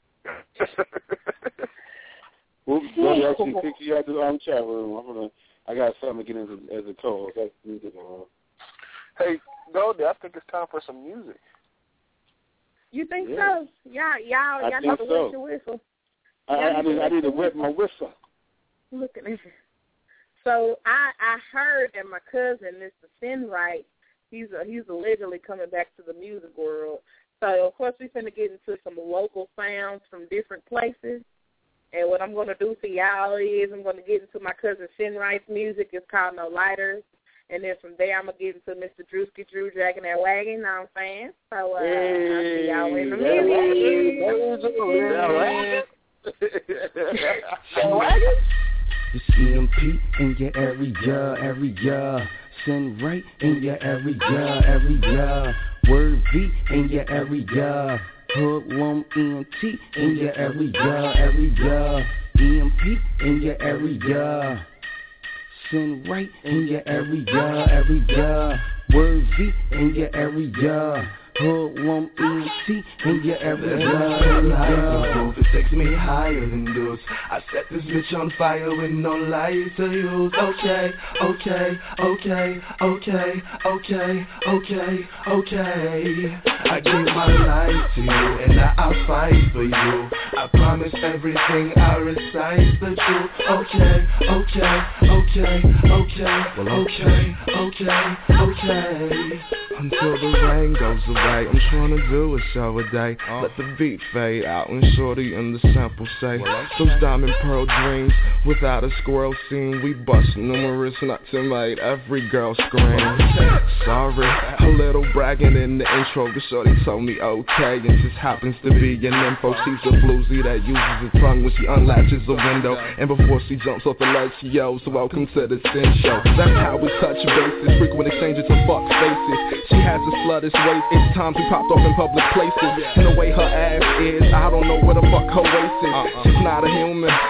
Well, brother, I can pick you out to the chat room. I got something to get into as a co-host. Hey, Goldie, I think it's time for some music. You think so? Y'all need to wet your whistle. I need to wet my whistle. Look at me. So I heard that my cousin, Mr. Sinwright, he's allegedly coming back to the music world. So of course we're finna get into some local sounds from different places. And what I'm gonna do for y'all is I'm gonna get into my cousin Sinwright's music. It's called No Lighters. And then from there, I'm going to get into Mr. Drewski Drew dragging that wagon, you know what I'm saying? So, I'll see y'all in a minute. It's EMP in your area. Send right in your area. Word V in your area. Hoodlum ENT in your area. EMP in your area. Send right in your area. Word V in your area. Hoodlum ENT in your area. It takes me higher than this. I set this bitch on fire with no light to use. Okay. I give my life to you and I'll fight for you. I promise everything I recite the truth. Okay. Until the rain goes away, I'm trying to do a show a day. Let the beat fade out and shorty in the sample say those diamond pearl dreams without a squirrel scene. We bust numerous nuts and made every girl scream. Sorry, a little bragging in the intro, but shorty told me okay. And just happens to be an info. She's a bluesy that uses her tongue when she unlatches a window. And before she jumps off the ledge, she yells, welcome to the Sin Show. That's how we touch bases, frequent exchanges of fuck faces. She has a sluttish waist, it's times we popped off in public places. And the way her ass is, I don't know where the fuck her waist is. She's not a human, she has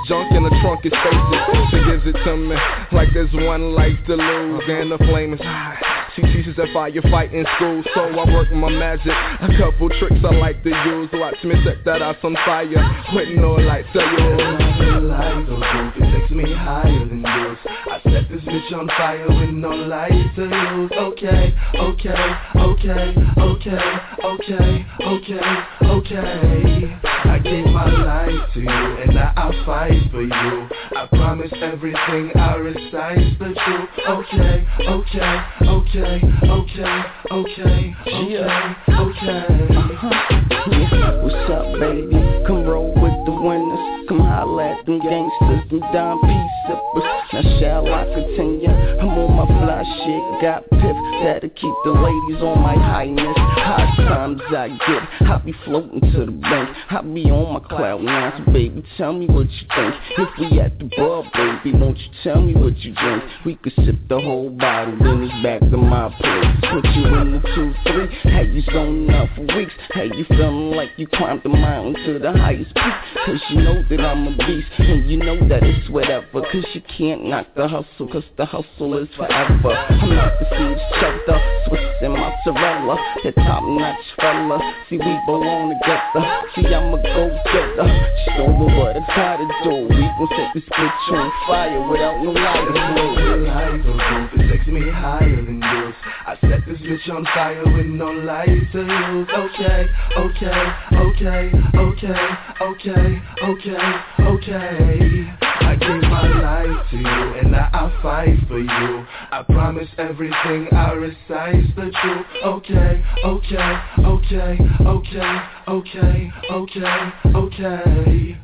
junk in the trunk is faces. She gives it to me like there's one life to lose, and the flame is high. She teaches at firefight in school, so I work my magic. A couple tricks I like to use. Watch me set that ass on fire with no lights to use. Light goes off, it takes me higher than this. I set this bitch on fire with no lights to use. Okay, okay, okay, okay, okay, okay, okay. I give my life to you and I'll fight for you. I promise everything I recite's the truth. Okay, okay, okay. Okay, okay, okay, okay. Yeah, what's up, baby? Come roll with the winners. Come holla at them gangsters, them dime piece sippers. Now shall I continue? I'm on my fly shit, got piff that'll keep the ladies on my highness. High times I get, I be floating to the bank. I be on my cloud nine, so baby, tell me what you think. If we at the bar, baby, won't you tell me what you drink? We could sip the whole bottle, then it's back to my place. Put you in the 2-3, had you zoning out for weeks. Had you feeling like you climbed the mountain to the highest peak. Cause you know that I'm a beast, and you know that it's whatever. Cause you can't knock the hustle, cause the hustle is forever. I'm not the seeds cheddar, Swiss and mozzarella, that top notch fella. See, we belong together. See, I'm a go-getter. Show me what I gotta do. We gon' set this bitch on fire without no lighter. It takes me higher than this. I set this bitch on fire with no lights to use. Okay, okay, okay, okay, okay, okay, okay. I give my life to you and I'll fight for you. I promise everything I recite's the truth. Okay, okay, okay, okay, okay, okay, okay.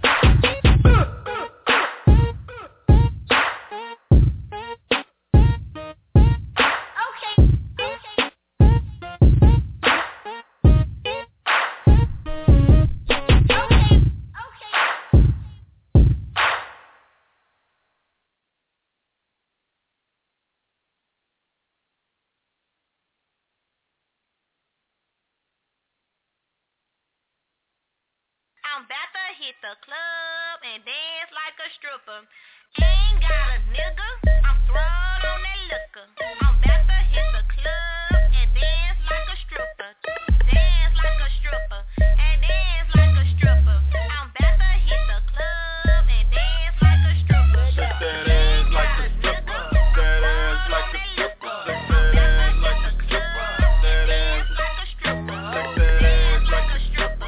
I'm about to hit the club and dance like a stripper. Ain't got a nigga, I'm throwed on that liquor. I'm about to hit the club and dance like a stripper. Dance like a stripper and dance like a stripper. I'm about to hit the club and dance like a stripper. Shake that ass like a stripper. That ass like a stripper. Shake that ass like a stripper. That ass like a stripper. Shake that ass like a stripper.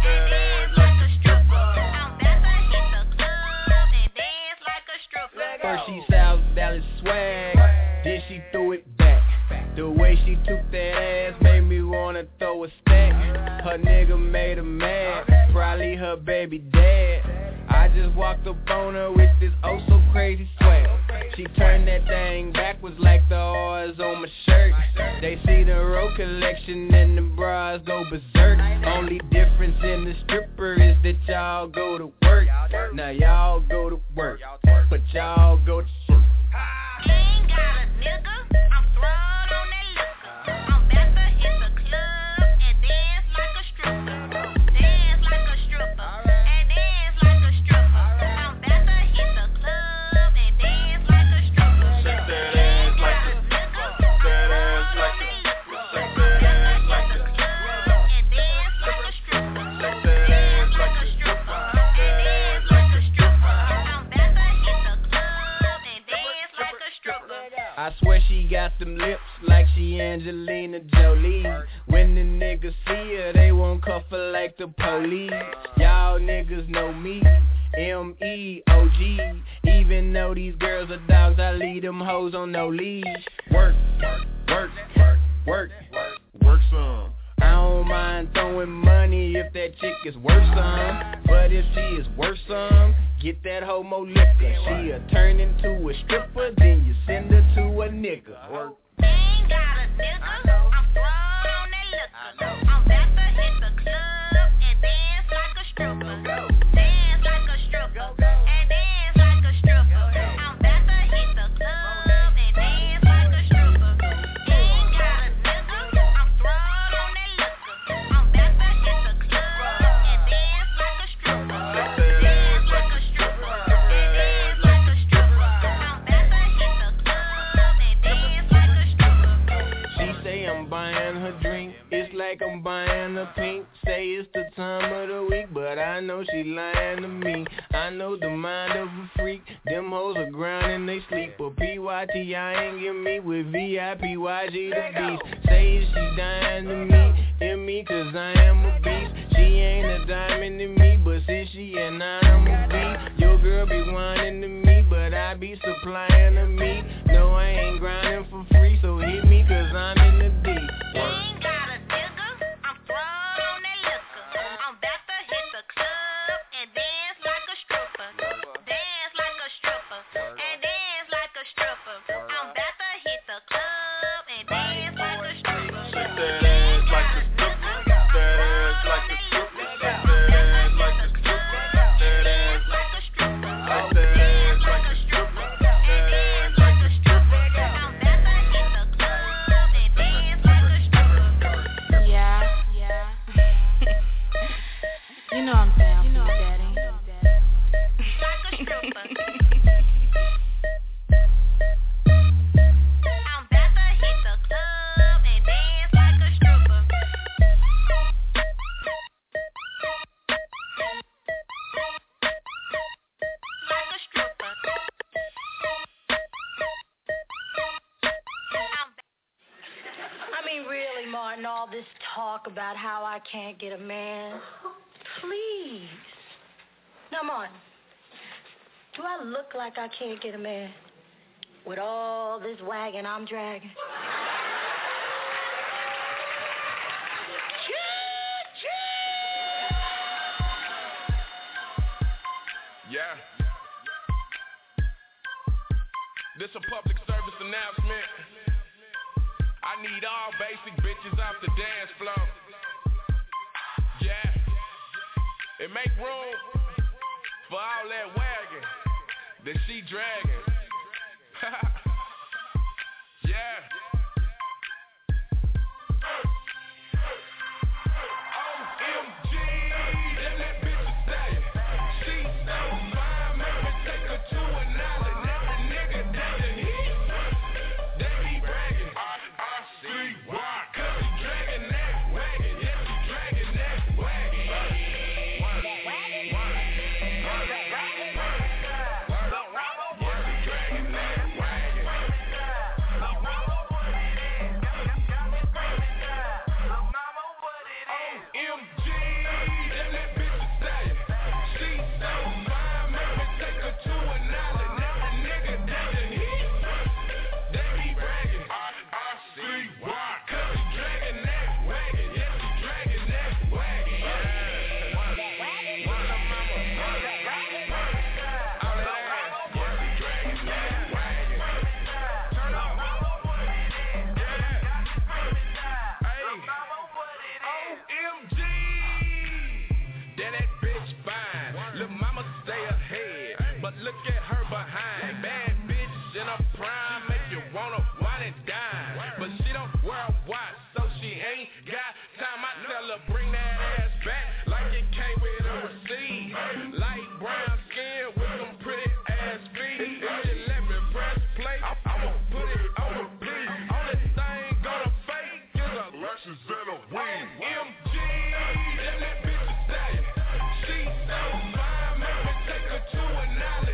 First she South Dallas swag, then she threw it back. The way she took that ass made me wanna throw a stack. Her nigga made her mad, probably her baby dad. I just walked up on her with this oh so crazy swag. She turned that thing backwards like the R's on my shirt. They see the road collection and the bras go berserk. Only difference in the stripper is that y'all go to work. Now y'all go to work, but y'all go to shit. Ain't got a nigga, I'm throwed on that liquor. I'm about to hit the club and dance like a stripper. Dance like a stripper and dance like a stripper. I'm about to hit the club and dance like a stripper. Shake that ass like a stripper. That ass like a stripper. Shake that ass like a stripper and dance like a stripper. Shake that ass like a stripper and dance like a stripper. I'm about to hit the club and dance like a stripper. I swear she got them lips like she Angelina Jolie. When the niggas see her, they won't cuff her like the police. Y'all niggas know me, M-E-O-G. Even though these girls are dogs, I lead them hoes on no leash. Work, work, work, work some. I don't mind throwing money if that chick is worth some. But if she is worth some, get that homo liquor. She'll turn into a stripper, then you send her to a nigga. Work. Ain't got a nigga, I'm throwed on that liquor. I'm about to hit the club and dance like a stripper. Dance like a stripper and dance like a stripper. I'm about to hit the club and dance like a stripper. Ain't got a nigga, I'm throwed on that liquor. I'm about to hit the club and dance like a stripper. Dance like a stripper and time of the week, but I know she lying to me. I know the mind of a freak. Them hoes are grinding, they sleep. But PYT, I ain't get me with VIP, YG the beast. Say she dying to me, hear me, cause I am a beast. She ain't a diamond to me, but since she a 9, I'm a beat. Your girl be whining to me, but I be supplying to me. No, I ain't grinding for free, so hit me, cause I'm in the deep. Ain't got a digger, I'm throwing on that liquor. I'm about to hit the club and dance like a stripper. Dance like a stripper, and dance like a stripper. I'm about to hit the club and dance like a stripper. Shake that ass like a stripper. That ass like a stripper. Shake that ass like a stripper. That ass like a stripper. Shake that ass like a stripper. That ass like a stripper. I'm about to hit the club and dance like a stripper. Yeah. You know I'm down for you, daddy. Like a stripper. I'm about to hit the club and dance like a stripper. Like a stripper. I mean, really, Martin, all this talk about how I can't get a man. Please. Now, Martin, do I look like I can't get a man with all this wagon I'm dragging? Yeah. This a public service announcement. I need all basic bitches off the dance floor. Yeah. And make room for all that wagon that she dragging. Yeah. OMG, then that bitch is saying she so fine, make me take her to an island. Every nigga down the heat, they be bragging. I see why, cause she dragging that wagon. Yeah, she dragging that wagon. Look at her behind, bad bitch in her prime, make you wanna wine and dine. But she don't wear a watch, so she ain't got time. I tell her bring that ass back like it came with a receipt. Light brown skin with some pretty ass feet. If you let me press play, I'ma put it on repeat. Only thing gonna fake is her lashes and a wing. MG, then that bitch is saying she so fine, make me take her to an island.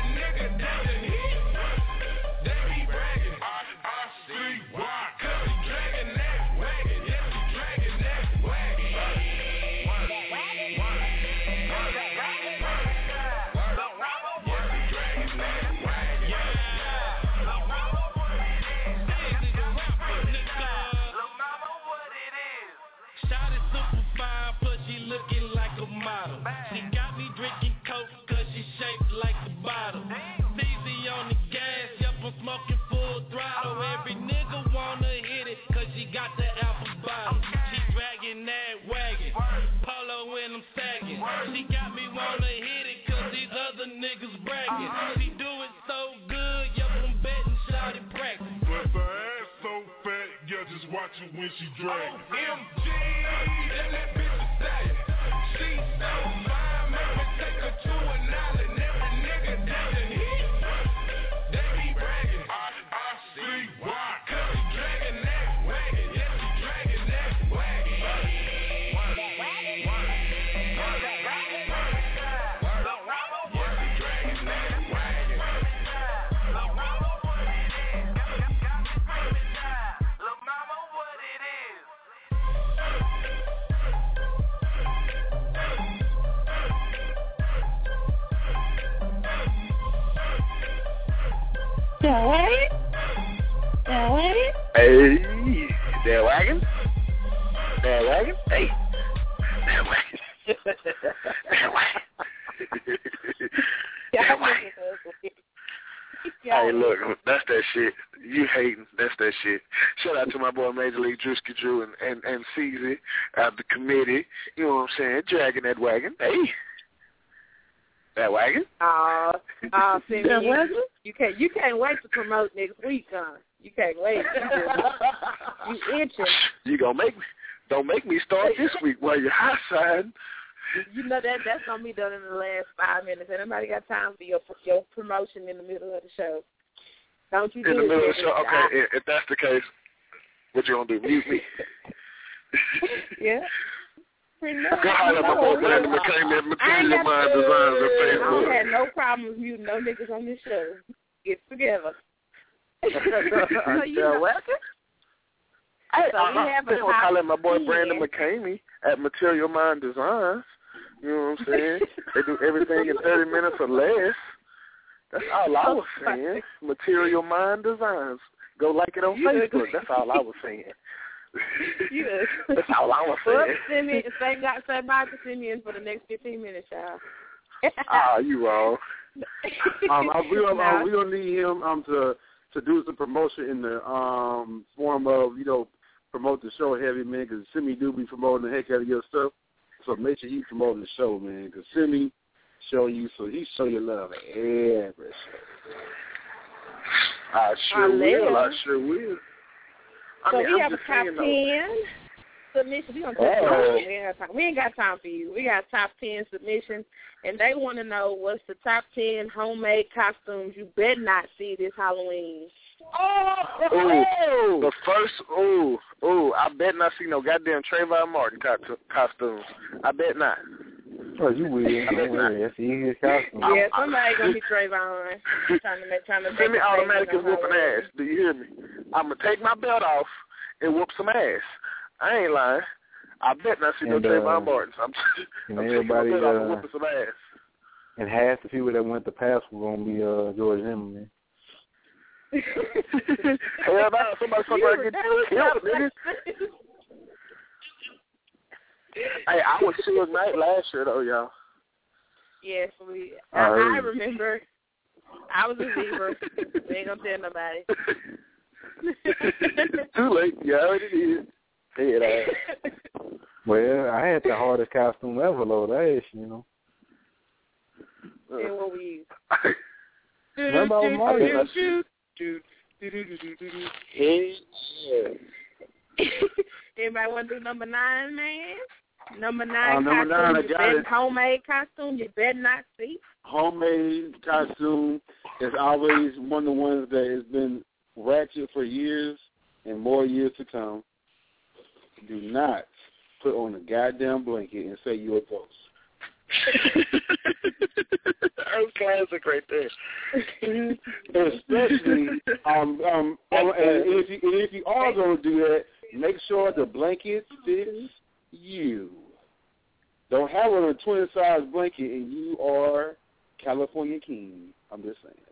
She got me drinking Coke cause she shaped like the bottle. CZ on the gas, yep, I'm smoking full throttle. Every nigga wanna hit it cause she got the apple bottom. She dragging that wagon, polo when I'm sagging. She got me wanna hit it cause these other niggas bragging. She do it so good, yep, I'm betting shawty practice. But her ass so fat, yeah, just watch it when she drag. MG, then that bitch is saying she so fine, make me take her to an island. Every nigga down the heat, they be bragging. I see why, cause she dragging that wagon. Yeah, she dragging that wagon. That wagon? That wagon? Hey, that wagon? That wagon? Hey, that wagon. That wagon. That wagon. Hey, look, that's that shit. You hating, that's that shit. Shout out to my boy Major League Drewski Drew and CZ out the committee. You know what I'm saying? Dragging that wagon. Hey. That wagon? Simeon, you can't wait to promote next week, huh? You can't wait. You itching. You gonna don't make me start this week while you're hot side. You know that's gonna be done in the last 5 minutes. Anybody got time for your promotion in the middle of the show? Don't you do it in the middle of the show? Okay, if that's the case, what you gonna do? Mute me? Yeah. Go holler at my boy Brandon McCain at Material Mind Designs and Facebook. I don't have no problems muting no niggas on this show. Get together. So you know what? I'm calling my boy Brandon McCamey at Material Mind Designs. You know what I'm saying? They do everything in 30 minutes or less. That's all I was saying. Material Mind Designs. Go like it on Facebook. That's all I was saying. That's all I was saying. Say bye to Simeon for the next 15 minutes, y'all. You wrong. We don't need him to do some promotion in the form of, promote the show heavy, man, because Simi do be promoting the heck out of your stuff. So make sure you promote the show, man, because Simi show you, so he show you love every show. I sure will. So we have a top 10 submission. We ain't got time for you. We got top 10 submissions, and they want to know what's the top 10 homemade costumes you better not see this Halloween. The first, I bet not see no goddamn Trayvon Martin costumes. I bet not. Oh, you will. That's the easiest costume. Yeah, somebody gonna be Trayvon trying to make. Send me automatic is whooping ass. Do you hear me? I'm gonna take my belt off and whoop some ass. I ain't lying. I bet not see no Trayvon Martins. I'm taking my belt off and whooping some ass. And half the people that went to pass were gonna be George Zimmerman. Hell no, somebody get killed, nigga. Hey, I was Suge Knight last year, though, y'all. Yes, I remember. I was a zebra. We ain't gonna tell nobody. Too late. You already did. Well, I had the hardest costume ever, Lord Ash, And what we use? Remember Mario? Everybody want to do number 9, man? Number 9 costume, homemade costume you better not see. Homemade costume is always one of the ones that has been ratchet for years and more years to come. Do not put on a goddamn blanket and say you're a ghost. That's classic right there. Especially, if you are going to do that, make sure the blanket fits you. Don't have on a twin-size blanket and you are California King. I'm just saying.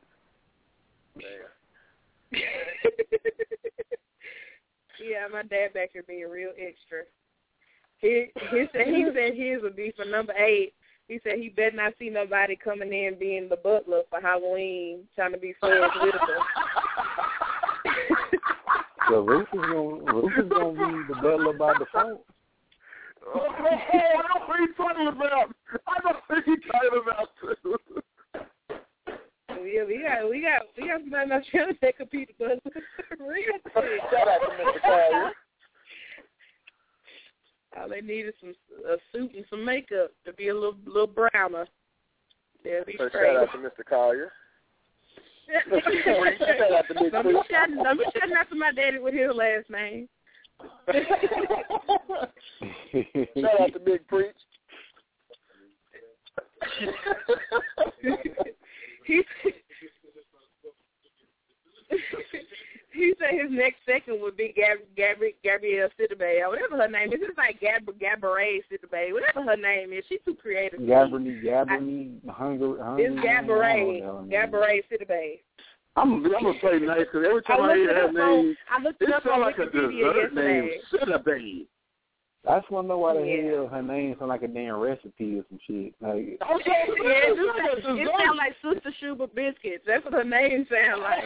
Yeah, my dad back here being real extra. He said his would be for number 8. He said he better not see nobody coming in being the butler for Halloween, trying to be Forrest Whitaker. So Rufus is gonna be the butler by default. I know what he's talking about. Too. Yeah, we got somebody else trying to take a peek at us. Real quick. Shout out to Mr. Collier. All they need is a suit and some makeup to be a little browner. They'll be straight. Shout out to Mr. Collier. Shout out to Big Don't be shouting out to my daddy with his last name. Shout out to Big Preach. He said his next second would be Gabrielle Sidibe, or whatever her name is. It's like Gabourey Sidibe, whatever her name is. She's too creative. Gabourey, Hungry. It's Gabourey Sidibe. I'm gonna play nice because every time I hear that name, it sounds like a dessert name. Cinnabon. I just want to know why the hell her name sound like a damn recipe or some shit. Like, it sounds like Sister Schubert biscuits. That's what her name sounds like.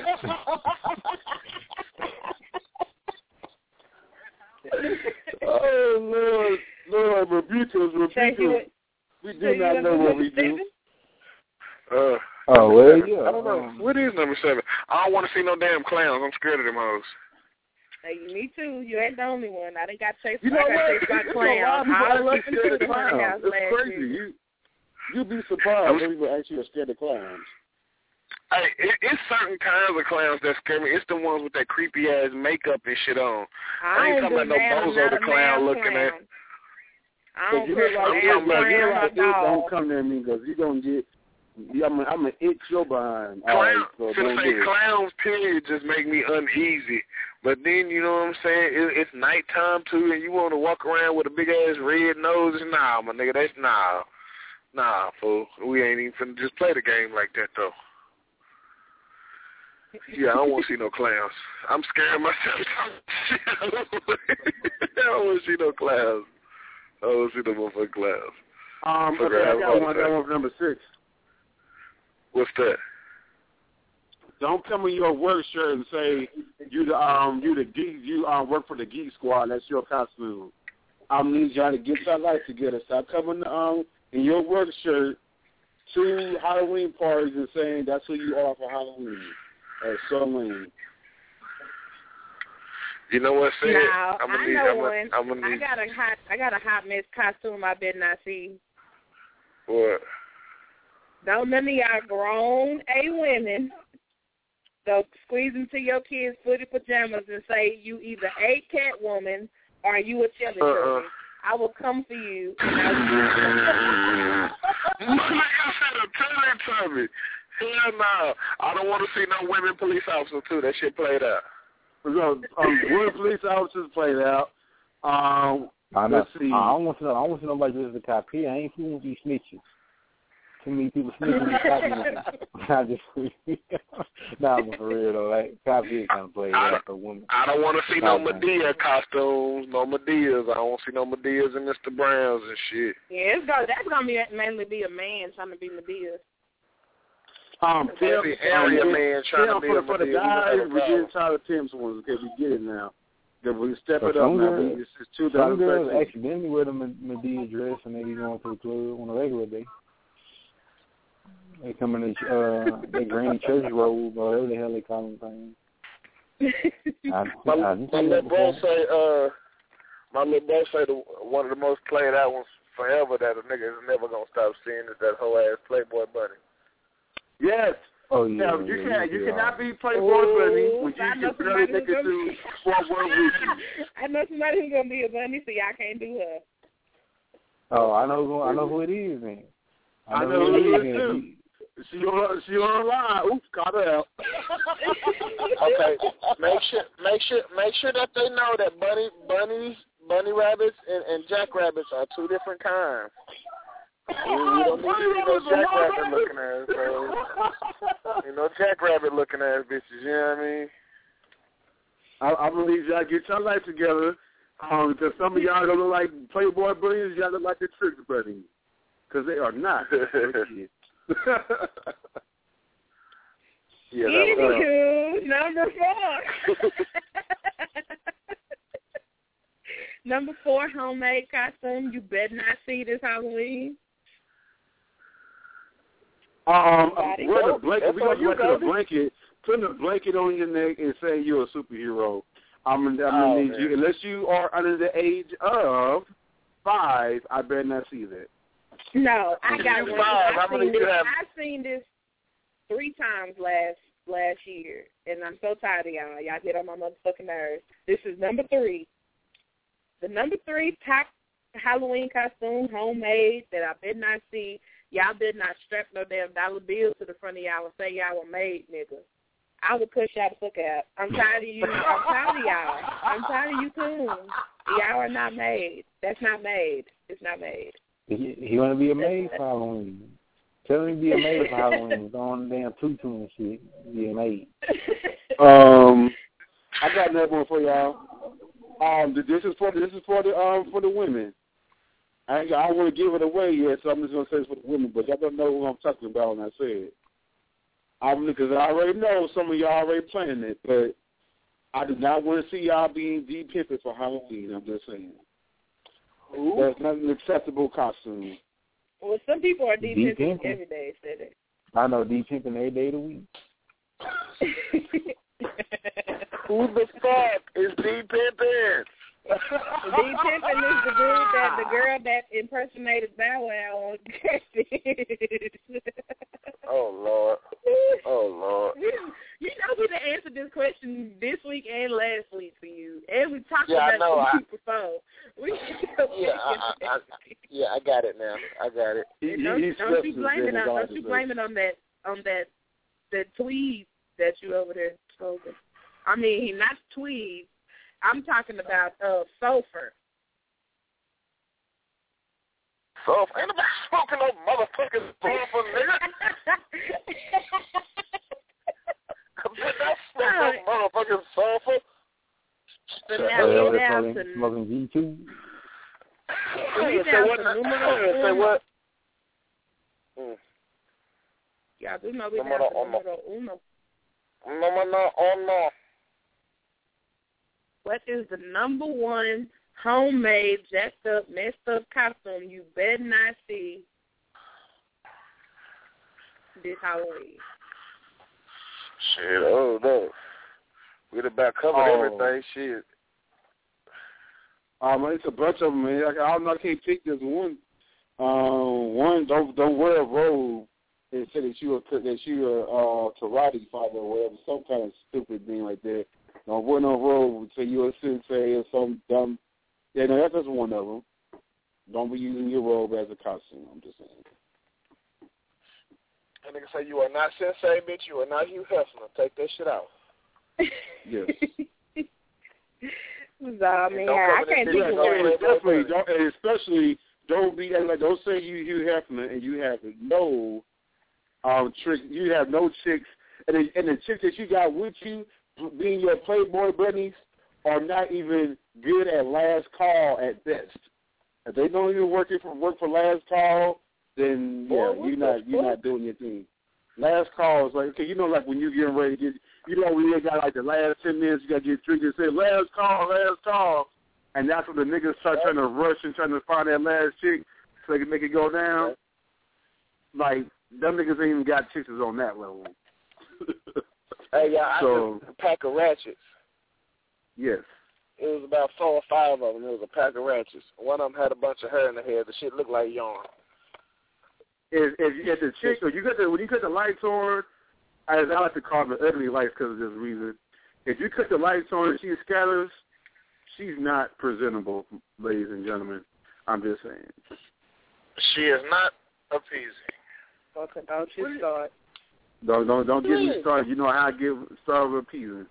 Oh Lord, rebuke us. We do not know what we do. well, yeah. I don't know. What is number 7? I don't want to see no damn clowns. I'm scared of them hoes. Hey, me too. You ain't the only one. I done got chased by clowns. I love to the clowns. It's crazy. You'd be surprised when people actually are scared of clowns. Hey, it's certain kinds of clowns that scare me. It's the ones with that creepy ass makeup and shit on. I ain't talking about no bozo the clown looking at. Don't come near me because you're gonna get. I'm gonna itch your behind. Clowns, period, just make me uneasy. But then, you know what I'm saying, it's nighttime, too, and you want to walk around with a big-ass red nose. Nah, my nigga, that's nah, fool. We ain't even finna just play the game like that, though. Yeah, I don't want to see no clowns. I'm scared myself. I don't want to see no clowns. I don't want to see no motherfucking clowns. I got one for number 6. What's that? Don't come in your work shirt and say you the geek. You work for the Geek Squad. That's your costume. I need y'all to get your life together. Stop coming in your work shirt to Halloween parties and saying that's who you are for Halloween. That's so lame. You know what, Sid? Now, I got a hot mess costume I better not see. What? Don't none of y'all grown women go squeeze into your kids' footy pajamas and say you either a Catwoman or you a Chili Turkey. I will come for you. My nigga said a Chili Turkey. Hell no. I don't want to see no women police officers too. That shit played out. Women police officers played out. Let's see. I don't want to know nobody just a cop here. I ain't fooling with these snitches. Too many people snitching. Not just nah, but for real though, like cops is kind of played out for women. I don't want to see no Medea costumes, no Medeas. I don't want to see no Medeas and Mr. Browns and shit. Yeah, that's gonna be mainly be a man trying to be Medea. Area man trying to be for the guys, we're getting tired of Tim's ones. Okay, we get it now. We step it up now. It's 2013. Some girls accidentally wear the Medea dress and they be going to the club on a regular day. They come in their granny church robe or whatever the hell they call them things. My little bro say one of the most played out ones forever that a nigga is never gonna stop seeing is that whole ass Playboy Bunny. Yes. Oh yeah. Now, you cannot be Playboy Bunny when you can really make it to 4 weeks. I know somebody who's gonna be a bunny, so y'all can't do her. Oh, I know who it is, man. I know who it is too. She on the line. Oops, caught her out. Okay, make sure that they know that bunny rabbits and jackrabbits are 2 different kinds. We don't need no jackrabbit looking ass, so jackrabbit looking ass bitches. You know what I mean? I believe y'all get your life together. Because some of y'all don't look like Playboy bunnies, y'all look like the Trigger bunnies. Because they are not. Anywho, number 4. Number 4, homemade costume. You better not see this Halloween. Wear the blanket. We gonna go to the blanket. Putting a blanket on your neck and saying you're a superhero. I'm gonna need you. Unless you are under the age of 5, I better not see that. No, I got one. I've seen this 3 times last year, and I'm so tired of y'all. Y'all get on my motherfucking nerves. This is number 3. The number 3 top Halloween costume, homemade, that I better not see. Y'all better not strap no damn dollar bill to the front of y'all and say y'all were made, nigga. I will push y'all the fuck out. I'm tired of you. I'm tired of y'all. I'm tired of you too. Y'all are not made. That's not made. It's not made. He want to be a maid for Halloween. Tell me be a maid for Halloween. Going damn tutu and shit. Be a maid. I got another one for y'all. This is for the women. I don't want to give it away yet, so I'm just gonna say it's for the women. But y'all don't know who I'm talking about when I say it. Because I already know some of y'all already planning it, but I do not want to see y'all being de-pimping for Halloween. I'm just saying. Ooh. That's not an acceptable costume. Well, some people are de-pimping every day, said it. I know de-pimping every day of the week. Who the fuck is D-Pimpin'? D-Pimpin' is the girl that impersonated Bow Wow on Catfish. Oh, Lord. You know we done answered this question this week and last week for you. And we talked about it the week before. I got it now. I got it. Don't you blame it on that tweed that you over there spoken. I mean, not tweed. I'm talking about sulfur. Sulfur? Ain't nobody smoking no motherfucking sulfur, nigga. That's no motherfucking sulfur. So now we're down to smoking G2. We're down to numero what? Yeah, do know we're down to numero uno. No. What is the number one homemade, jacked up, messed up costume you better not see this Halloween? Shit, no. We'd about covered everything, shit. It's a bunch of them, man. I can't pick this one. One, don't wear a robe and say that you're a karate fighter or whatever, some kind of stupid thing like that. Don't wear no robe until you're a sensei or some dumb. Yeah, no, that's just one of them. Don't be using your robe as a costume. I'm just saying. And nigga say you are not sensei, bitch. You are not Hugh Hefner. Take that shit out. Yes. I mean, I can't think of one. Definitely, especially don't be like don't say you Hugh Hefner and you have no trick. You have no chicks, and the chicks that you got with you, being your Playboy bunnies, are not even good at last call at best. If they don't even work for last call, then you're not doing your thing. Last call is like, okay, like when you're getting ready to get, when you got like the last 10 minutes, you got to get triggered and say last call, and that's when the niggas start trying to rush and trying to find that last chick so they can make it go down. Like them niggas ain't even got chicks on that level. Hey, I just a pack of ratchets. Yes. It was about 4 or 5 of them. It was a pack of ratchets. One of them had a bunch of hair in the head. The shit looked like yarn. If the chick, when you cut the lights on, I like to call them the ugly lights because of this reason. If you cut the lights on and she scatters, she's not presentable, ladies and gentlemen. I'm just saying. She is not appeasing. Okay, don't you start. Don't get me started. You know how I get started with appeasing.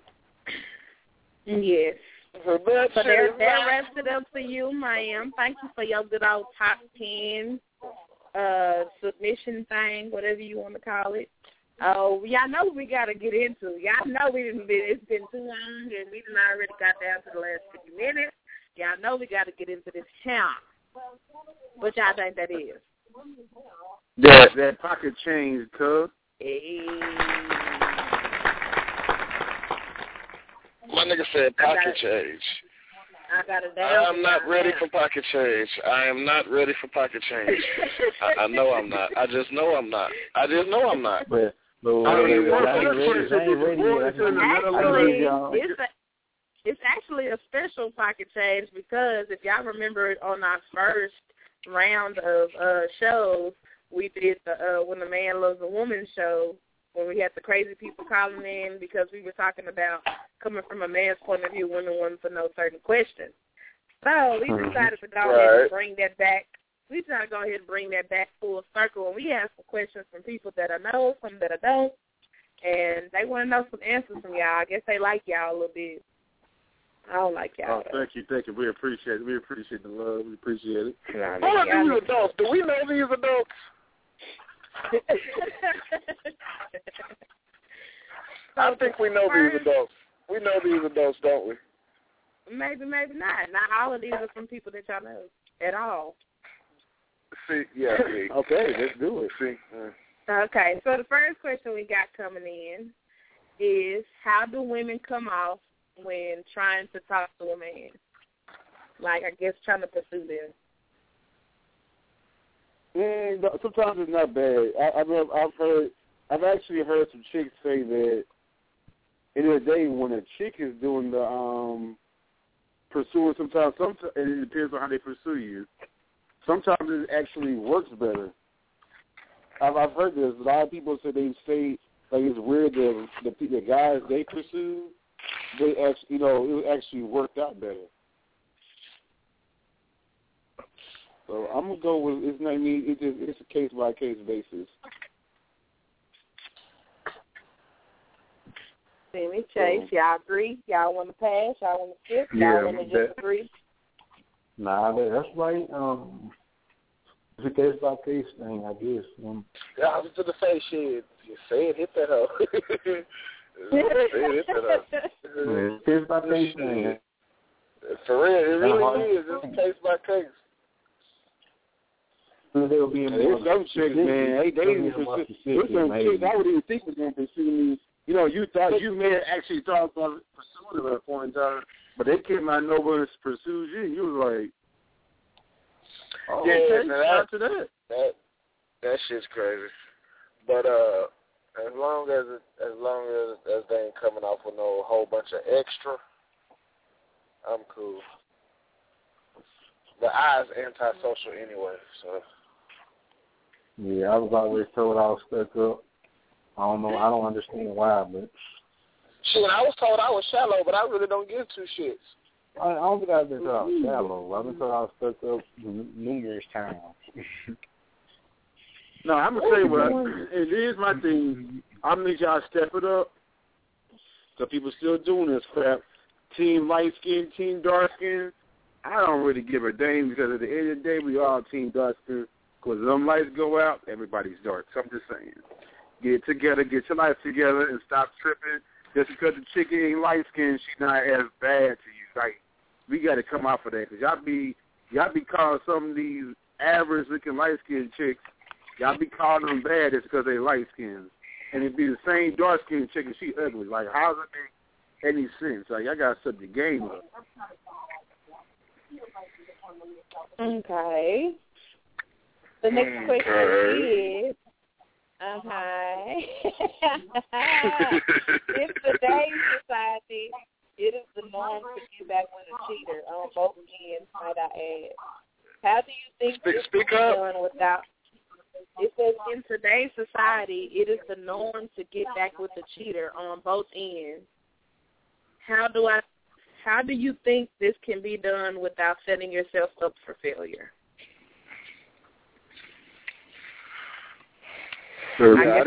Yes. So that wraps it up for you, ma'am. Thank you for your good old top 10 submission thing, whatever you want to call it. Oh, y'all know what we got to get into. Y'all know it's been too long, and we done already got down to the last 50 minutes. Y'all know we got to get into this town. What y'all think that is? That pocket change, cuz. Hey. My nigga said pocket change. I'm not ready for pocket change. I am not ready for pocket change. I know I'm not. I just know I'm not. But it's actually a special pocket change because if y'all remember on our first round of shows, we did the When a Man Loves a Woman show when we had the crazy people calling in because we were talking about coming from a man's point of view, women wanting to know certain questions. So we decided to go ahead and bring that back. We decided to go ahead and bring that back full circle, and we have some questions from people that I know, some that I don't, and they want to know some answers from y'all. I guess they like y'all a little bit. I don't like y'all. Oh, thank you. We appreciate it. We appreciate the love. We appreciate it. Who are these adults? Do we know these adults? I think we know these adults. We know these adults, don't we? Maybe not. Not all of these are from people that y'all know at all. See, yeah. See. Okay, let's do it. See. Okay, so the first question we got coming in is, how do women come off when trying to talk to a man? Like, I guess trying to pursue them. Sometimes it's not bad. I've actually heard some chicks say that in the day when a chick is doing the pursuing, sometimes it depends on how they pursue you. Sometimes it actually works better. I've heard this. A lot of people say like it's weird that the guys they pursue, they actually, it actually worked out better. So I'm gonna go with it's a case by case basis. Sammy, Chase, y'all agree? Y'all want to pass? Y'all want to skip? Y'all want to just agree? Nah, that's right. It's a case by case thing, I guess. Yeah, I was to the face shit. You say it, hit that hoe. Say it, hit that hoe. Case by case thing. For real, it really is. It's case by case. There'll be there's some chicks, man. There's some chicks I wouldn't even think was going to pursue me. You may have actually thought about pursuing them at a point in time, but they came out of nowhere and pursued you. You was like, oh, yeah, okay, that shit's crazy. But as long as they ain't coming off with no whole bunch of extra, I'm cool. The I's antisocial anyway, so. Yeah, I was always told I was stuck up. I don't know. I don't understand why, but. Shit, I was told I was shallow, but I really don't give two shits. I don't think I've been told I was shallow. I've been told I was stuck up numerous times. No, I'm going to tell you what, it is my thing. I need y'all to step it up. So people still doing this crap. Team light skin, team dark skin. I don't really give a damn because at the end of the day, we all team dark skin. Because them lights go out, everybody's dark. So I'm just saying. Get it together, get your life together, and stop tripping. Just because the chick ain't light skinned, she's not as bad to you. Like, we got to come out for that. Because y'all be calling some of these average-looking light-skinned chicks, y'all be calling them bad just because they light-skinned. And it'd be the same dark-skinned chick and she ugly. Like, how does it make any sense? Like, y'all got to set the game up. Okay. The next question is, in today's society, it is the norm to get back with a cheater on both ends, might I add. How do you think this is done without? It says in today's society, it is the norm to get back with a cheater on both ends. How do you think this can be done without setting yourself up for failure? I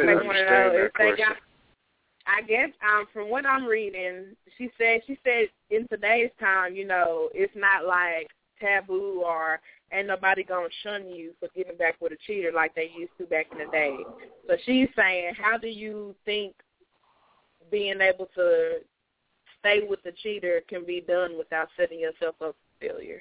guess from what I'm reading, she said in today's time, it's not like taboo or ain't nobody gonna shun you for getting back with a cheater like they used to back in the day. So she's saying, how do you think being able to stay with the cheater can be done without setting yourself up for failure?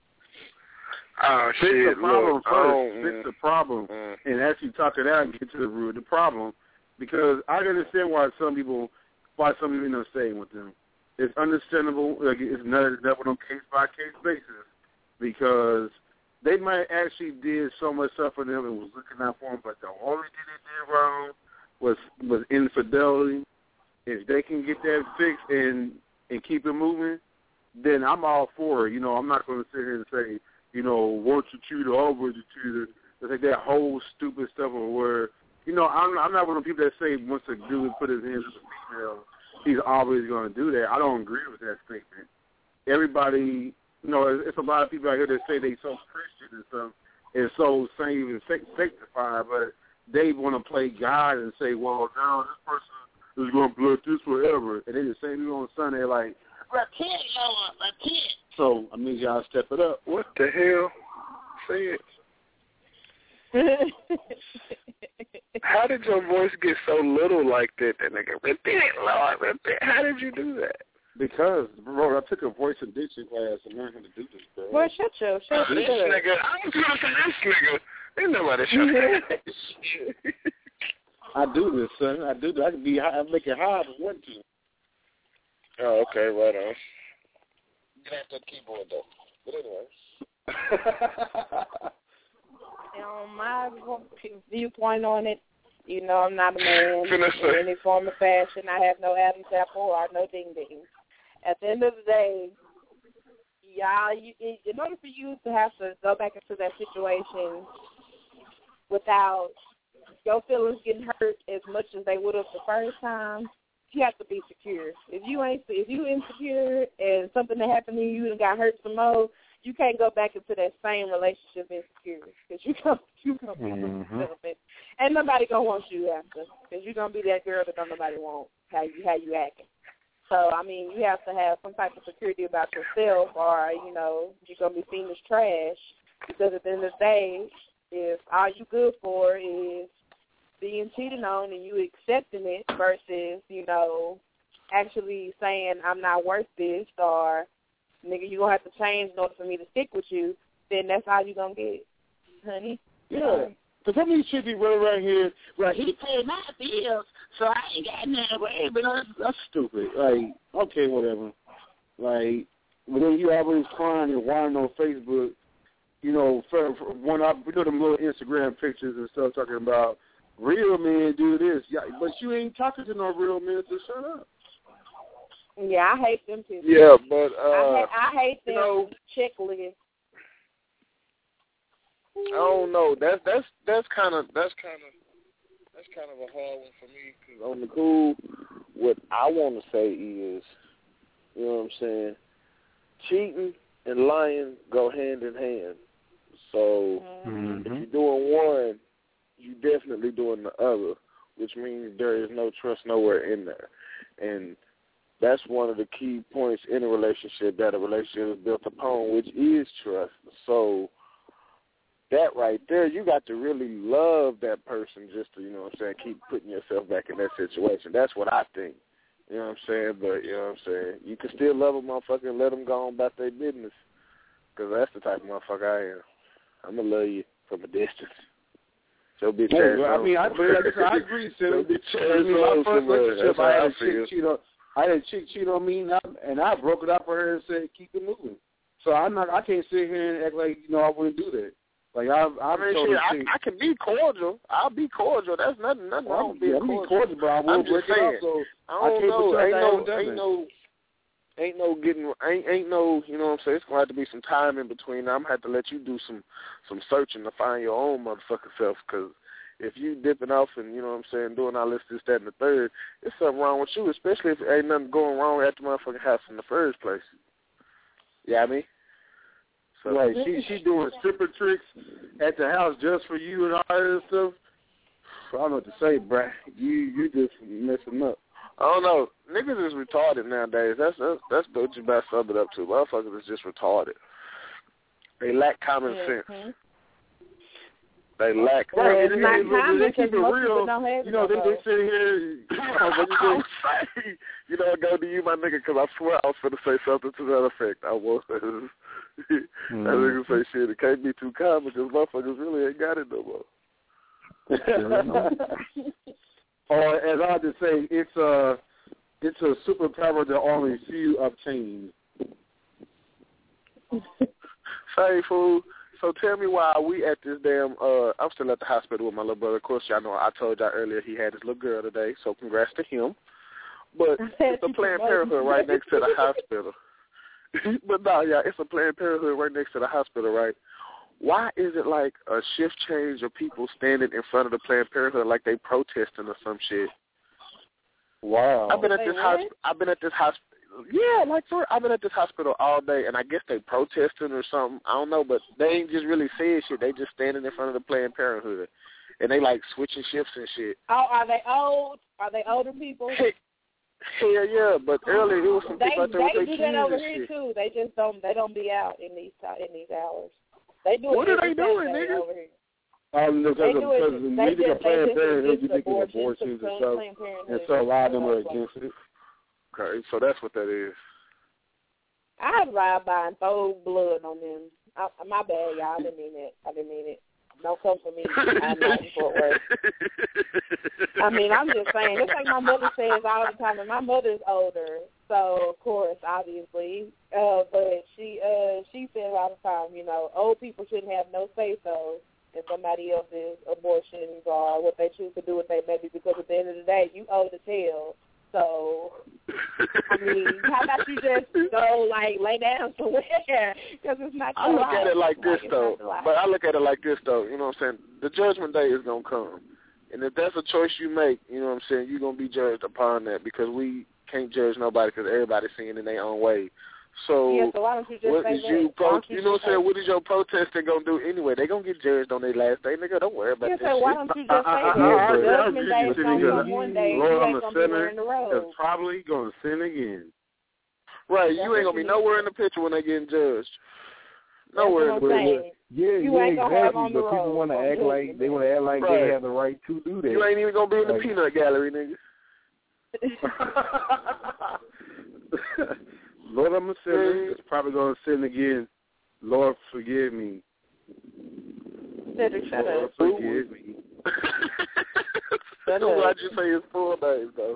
Fix the problem first. Fix the problem, and actually talk it out and get to the root of the problem. Because I understand why some people end up staying with them. It's understandable. Like, it's not on case by case basis because they might actually did so much stuff for them and was looking out for them, but the only thing they did wrong was infidelity. If they can get that fixed and keep it moving, then I'm all for it. I'm not going to sit here and say, once a cheater, always a cheater. It's like that whole stupid stuff where, I'm not one of the people that say once a dude put his hands on a female, he's always going to do that. I don't agree with that statement. Everybody, it's a lot of people out here that say they so Christian and stuff, and so saved and sanctified, but they want to play God and say, well, no, this person is going to bless this forever. And they just say on Sunday, like, repent, Lord, repent. So, I mean, y'all step it up. What the hell? Say it. How did your voice get so little like that? That nigga, repeat it, Lord, repeat. How did you do that? Because, bro, I took a voice and diction class and learned how to do this, bro. Well, shut This nigga, I was gonna say this nigga. Ain't nobody shut that shit. I do this, son. I do. I can be. I make it hard if I want to. Oh, okay, right on. Get off that keyboard though. But anyway. My viewpoint on it, you know, I'm not a man in any form or fashion. I have no Adam's apple or no ding ding. At the end of the day, y'all, in order for you to have to go back into that situation without your feelings getting hurt as much as they would have the first time, you have to be secure. If you insecure and something that happened to you and got hurt some more, you can't go back into that same relationship insecure because you gonna be celibate. And nobody gonna want you after because you're gonna be that girl that don't nobody want how you acting. So I mean, you have to have some type of security about yourself, or you know you're gonna be seen as trash. Because at the end of the day, if all you good for is being cheated on and you accepting it versus, you know, actually saying I'm not worth this or nigga, you gonna have to change in order for me to stick with you, then that's all you gonna get, honey. Yeah. Because some of these chicks be running around here, like, he paid my bills, so I ain't got nothing to worry about. That's stupid. Like, okay, whatever. Like, but then you always crying and whining on Facebook, you know, for one up, we do them little Instagram pictures and stuff talking about real men do this. Yeah, but you ain't talking to no real men, so shut up. Yeah, I hate them too. Yeah, but I hate them checklists. I don't know. That's kind of a hard one for me. Cause on the cool, what I want to say is, you know what I'm saying, cheating and lying go hand in hand. So if you're doing one, you definitely doing the other, which means there is no trust nowhere in there. And that's one of the key points in a relationship that a relationship is built upon, which is trust. So that right there, you got to really love that person just to, you know what I'm saying, keep putting yourself back in that situation. That's what I think. You know what I'm saying? But, you know what I'm saying, you can still love a motherfucker and let them go on about their business, because that's the type of motherfucker I am. I'm going to love you from a distance. So bitch ass. I mean, I agree, Sim. My first relationship, I had a chick cheat on me, and I broke it up for her and said, keep it moving. So I can't sit here and act like, you know, I wouldn't do that. Like I can be cordial. I'll be cordial. That's nothing wrong with being cordial. Cordial, but I won't break it up. So I don't know. Ain't no, you know what I'm saying? It's gonna have to be some time in between. I'm gonna have to let you do some searching to find your own motherfucking self. Because if you dipping off and, you know what I'm saying, doing all this, that, and the third, there's something wrong with you. Especially if ain't nothing going wrong at the motherfucking house in the first place. Yeah, I mean. So, right, she doing stripper tricks at the house just for you and all that stuff. I don't know what to say, bruh. You just messing up. I don't know. Niggas is retarded nowadays. That's what you better sum it up to. Motherfuckers is just retarded. They lack common sense. They lack. Right, they keep it real. You know, they sit here. You know, I go to you, my nigga, because I swear I was going to say something to that effect. I was. That nigga say shit. It can't be too common because motherfuckers really ain't got it no more. Or as I just say, it's a superpower that only few obtain. Say, fool. So tell me why we at this damn, I'm still at the hospital with my little brother. Of course, y'all know I told y'all earlier he had his little girl today, so congrats to him. But it's a Planned Parenthood right next to the hospital. But no, yeah, it's a Planned Parenthood right next to the hospital, right? Why is it like a shift change of people standing in front of the Planned Parenthood like they protesting or some shit? Wow. I've been at this hospital. Yeah, I've been at this hospital all day, and I guess they protesting or something. I don't know, but they ain't just really saying shit. They just standing in front of the Planned Parenthood, and they like switching shifts and shit. Oh, are they old? Are they older people? Hell yeah, but earlier it was some people out there with their kids and shit. They do that over here too. They just don't be out in these hours. They do. What are they doing, nigga? Over here. Because neither Planned Parenthood, you think of abortions and stuff, and so a lot of them are against it. Okay, so that's what that is. I'd ride by and throw blood on them. My bad, y'all. I didn't mean it. Don't come for me. I'm not in Fort Worth. I mean, I'm just saying. It's like my mother says all the time, and my mother's older, so of course, obviously. But she says all the time, you know, old people shouldn't have no say-so in somebody else's abortions or what they choose to do with their baby, because at the end of the day, you old as hell. So, I mean, how about you just go, like, lay down somewhere? Because it's not your life. I look at it like this, though. But I look at it like this, though. You know what I'm saying? The judgment day is going to come. And if that's a choice you make, you know what I'm saying, you're going to be judged upon that, because we can't judge nobody because everybody's seeing in their own way. So, yeah, so why don't you just what say is that? you know what I'm saying? What is your protesting going to do anyway? They're going to get judged on their last day. Nigga, don't worry about that so why don't you just say that? The judgment day is going to come one day. Lord, You I'm ain't a going to be sinner. wearing the robe. That's probably going to sin again. Right, you ain't going to be nowhere in the picture when they getting judged. Nowhere in the picture. Yeah, exactly. But people want to act like they they have the right to do that. You ain't even going to be in the peanut gallery, nigga. Lord, I'm a sinner. It's probably going to sin again. Lord, forgive me. Cedric, shut Lord, up. forgive me. Why'd you say his full name, though?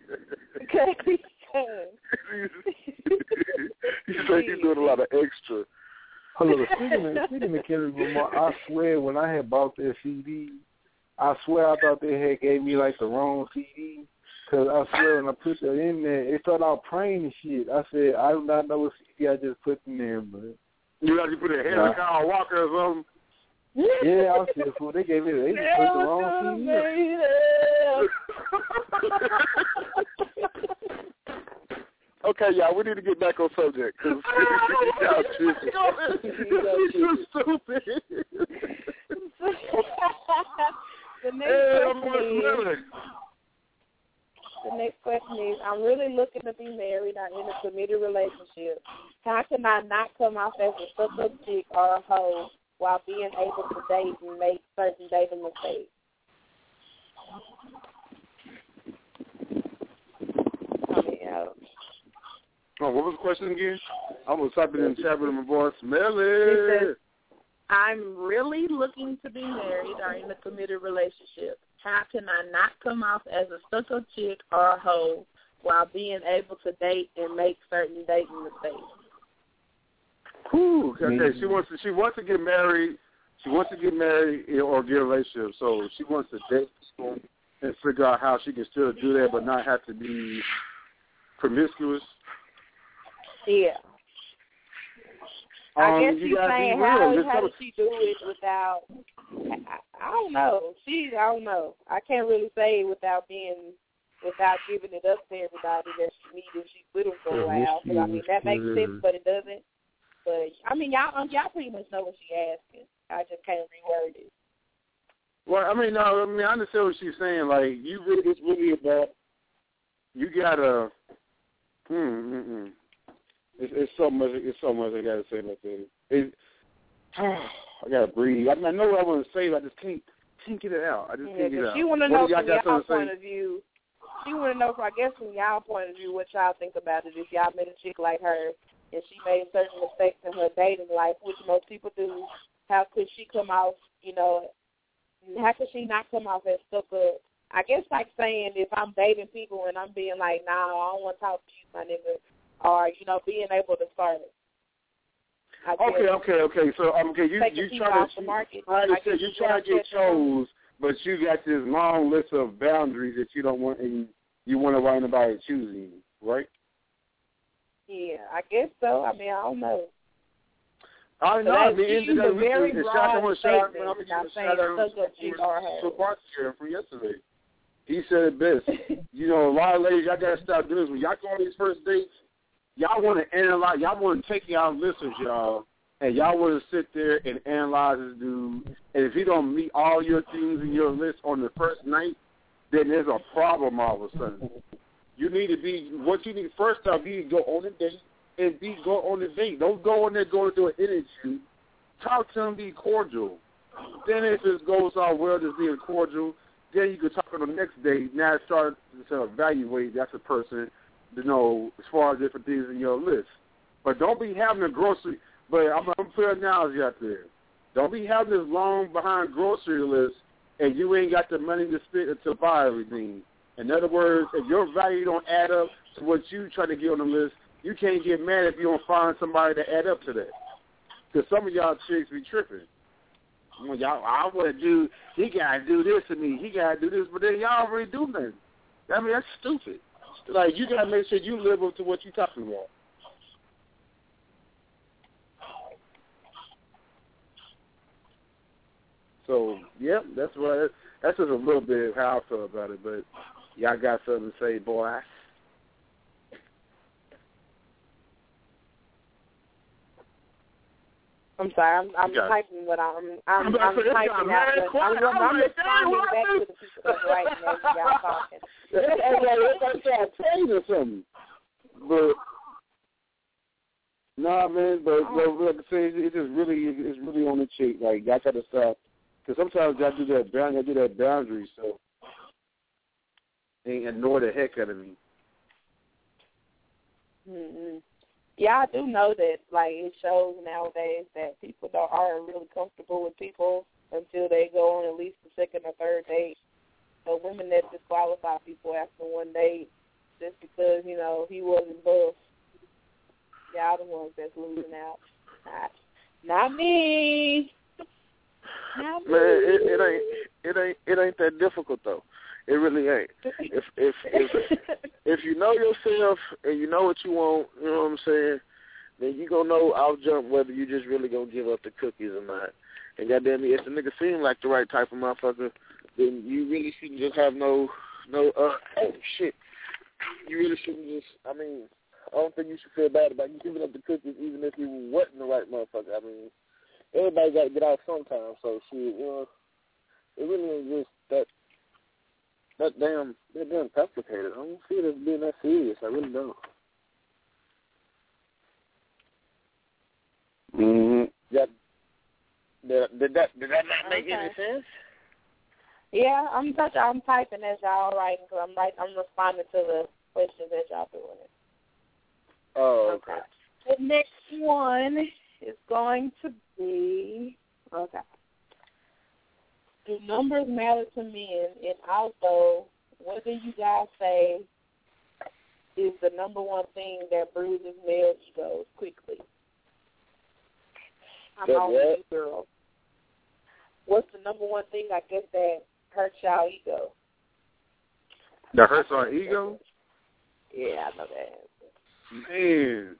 You say he's doing a lot of extra. Hold on, speaking of Kendrick Lamar, I swear when I had bought their CD, I swear I thought they had gave me like the wrong CD. Because I swear when I put that in there, it started out praying and shit. I said, I do not know what CD I just put in there, but... You got to put a Henry Kyle Walker or something? Yeah, I said, fool, they gave me they just put the wrong CD. Okay, y'all, we need to get back on subject. Cause y'all tripping. You're stupid. The next question is, I'm really looking to be married or in a committed relationship. How can I not come off as a stuck-up chick or a hoe while being able to date and make certain dating mistakes? Oh, what was the question again? I was typing in the chat with my voice. Smell It says, it. I'm really looking to be married or in a committed relationship. How can I not come off as a stuck-up chick or a hoe while being able to date and make certain dating mistakes? Okay, she wants to get married. She wants to get married or get a relationship. So she wants to date and figure out how she can still do that, but not have to be promiscuous. Yeah. I guess she's saying how does she do it without? I don't know. I don't know. I can't really say without giving it up to everybody that she needs if she's with them for a while. But, I mean, that makes sense, but it doesn't. But I mean, y'all pretty much know what she's asking. I just can't reword it. Well, I mean, I understand what she's saying. Like, it's really about you gotta. It's so much. It's so much I gotta say about that. I gotta breathe. I know what I want to say, but I just can't get it out. I just can't get it out. She want to know from y'all point of view. She want to know, I guess, from y'all point of view, what y'all think about it. If y'all met a chick like her and she made certain mistakes in her dating life, which most people do, how could she come off? How could she not come off as stuck up? I guess like saying if I'm dating people and I'm being like, nah, I don't want to talk to you, my nigga. Or, being able to start it. Okay. So, you try to get chose, but you got this long list of boundaries that you don't want, and you want to write anybody choosing, right? Yeah, I guess so. I mean, I don't know. I know. I mean, it's a very broad statement. I'm saying stuck-up chick or her. So, Bart's from yesterday. He said it best. A lot of ladies, y'all got to stop doing this. When y'all go on these first dates, y'all want to analyze. Y'all want to take y'all listeners, y'all, and y'all want to sit there and analyze this dude. And if he don't meet all your things in your list on the first night, then there's a problem all of a sudden. You need to be what you need. First off, you need to go on a date and go on the date. Don't go on there going to do an interview. Talk to him, be cordial. Then if it goes all well, just being cordial, then you can talk on the next day. Now it starts to evaluate that's a person, you know, as far as different things in your list. But don't be having a grocery. But I'm going to put an analogy out there. Don't be having this long behind grocery list and you ain't got the money to spend to buy everything. In other words, if your value don't add up to what you try to get on the list, you can't get mad if you don't find somebody to add up to that. Because some of y'all chicks be tripping. Well, y'all, I want to do, he got to do this to me, he got to do this, but then y'all already do nothing. I mean, that's stupid. Like, you got to make sure you live up to what you're talking about. So, yep, that's just a little bit of how I feel about it, but y'all got something to say, boy. I'm sorry, I'm typing what I'm typing out. But I'm responding back to the people that's writing as y'all talking. It's like I'm saying or something. But nah, man. But like I say, it's really on the chick. Like y'all gotta stop, because sometimes y'all do that boundary, so they ignore the heck out of me. Mm-hmm. Yeah, I do know that, like, it shows nowadays that people aren't really comfortable with people until they go on at least the second or third date. So women that disqualify people after one date just because, you know, he wasn't buff, y'all the ones that's losing out. Not me. Not me. Man, it ain't that difficult though. It really ain't. If you know yourself and you know what you want, you know what I'm saying, then you gonna know off jump whether you just really gonna give up the cookies or not. And goddamn it, if the nigga seem like the right type of motherfucker, then you really shouldn't just have oh shit. You really shouldn't just. I mean, I don't think you should feel bad about you giving up the cookies even if you wasn't the right motherfucker. I mean, everybody got to get out sometime. So shit, you know, it really ain't just that. They're damn complicated. I don't see it as being that serious. I really don't. Mm-hmm. Did that not make any sense? Yeah, I'm typing as y'all writing because I'm responding to the questions that y'all doing it. Oh, okay. The next one is going to be do numbers matter to men? And also, what do you guys say is the number one thing that bruises male egos quickly? I'm always a girl. What's the number one thing, I guess, that hurts y'all ego? That hurts our ego? Yeah, I know that. Man.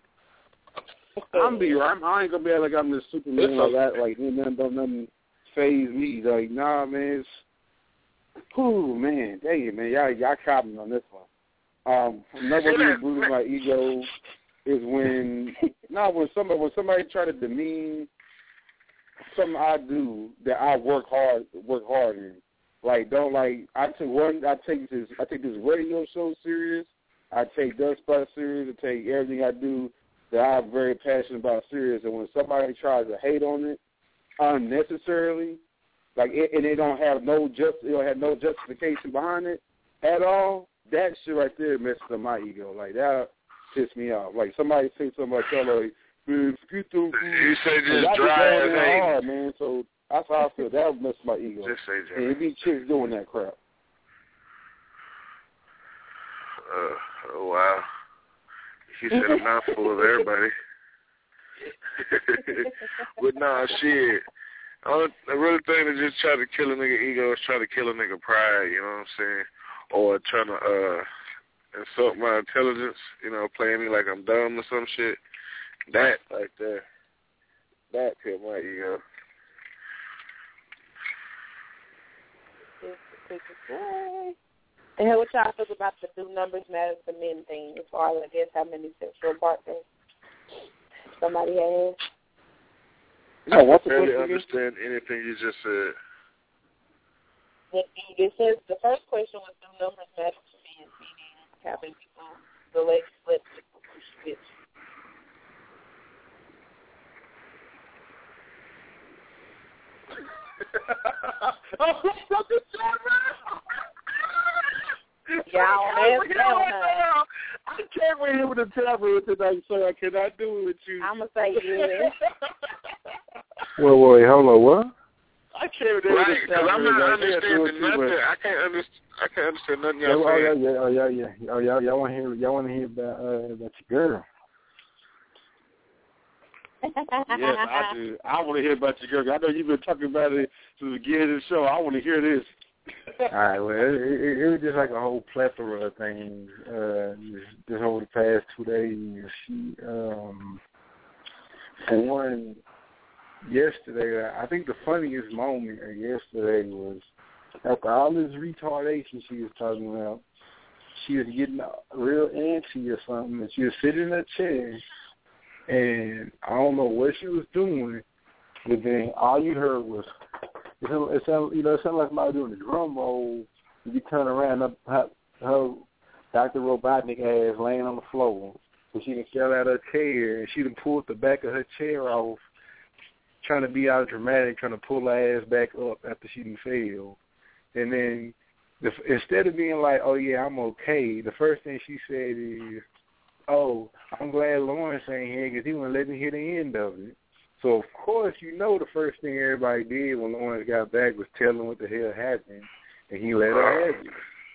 I ain't gonna be like I'm this Superman or that. Like, nothing phase me. Like, nah, man. Man, dang it, man. Y'all caught me on this one. Another thing that bruises my ego is when somebody try to demean something I do that I work hard in. Like, I take this radio show serious. I take Dust Spot serious. I take everything I do that I'm very passionate about serious. And when somebody tries to hate on it unnecessarily, and they don't have no justification behind it at all, that shit right there messes up my ego. Like, that pissed me off. Like, somebody say something like, man, skip them. You say just dry as hard, man. So that's how I feel. That would mess my ego. Just say dry. And it be chicks doing that crap. Oh, wow. He said a mouthful of everybody. But nah, shit. The real thing to just try to kill a nigga ego is try to kill a nigga pride, you know what I'm saying? Or trying to insult my intelligence, you know, playing me like I'm dumb or some shit. That right there, that killed my ego. And what y'all think about the do numbers matter to men thing as far as, I guess, how many sexual partners somebody has? I don't really understand anything you just said. It says the first question was do numbers matter to men, meaning having people, the lady split switch. I can't wait here with the tablet tonight, so I cannot do it with you. I'm going to say yes. Wait, hold on, what? I can't do right, because I'm not understanding nothing. I can't understand nothing y'all saying. Y'all want to hear about your girl. Yes, I do. I want to hear about your girl. I know you've been talking about it since the beginning of the show. I want to hear this. All right, well, it was just like a whole plethora of things this over the past 2 days. She, for one, yesterday, I think the funniest moment of yesterday was after all this retardation she was talking about, she was getting real antsy or something, and she was sitting in a chair, and I don't know what she was doing, but then all you heard was, it sounded like somebody doing a drum roll. You turn around, her Dr. Robotnik ass laying on the floor, so she done fell out of her chair, and she done pulled the back of her chair off, trying to be out dramatic, trying to pull her ass back up after she done fell. And then instead of being like, oh, yeah, I'm okay, the first thing she said is, oh, I'm glad Lawrence ain't here because he wouldn't let me hear the end of it. So, of course, the first thing everybody did when Lawrence got back was tell him what the hell happened, and he let her have it.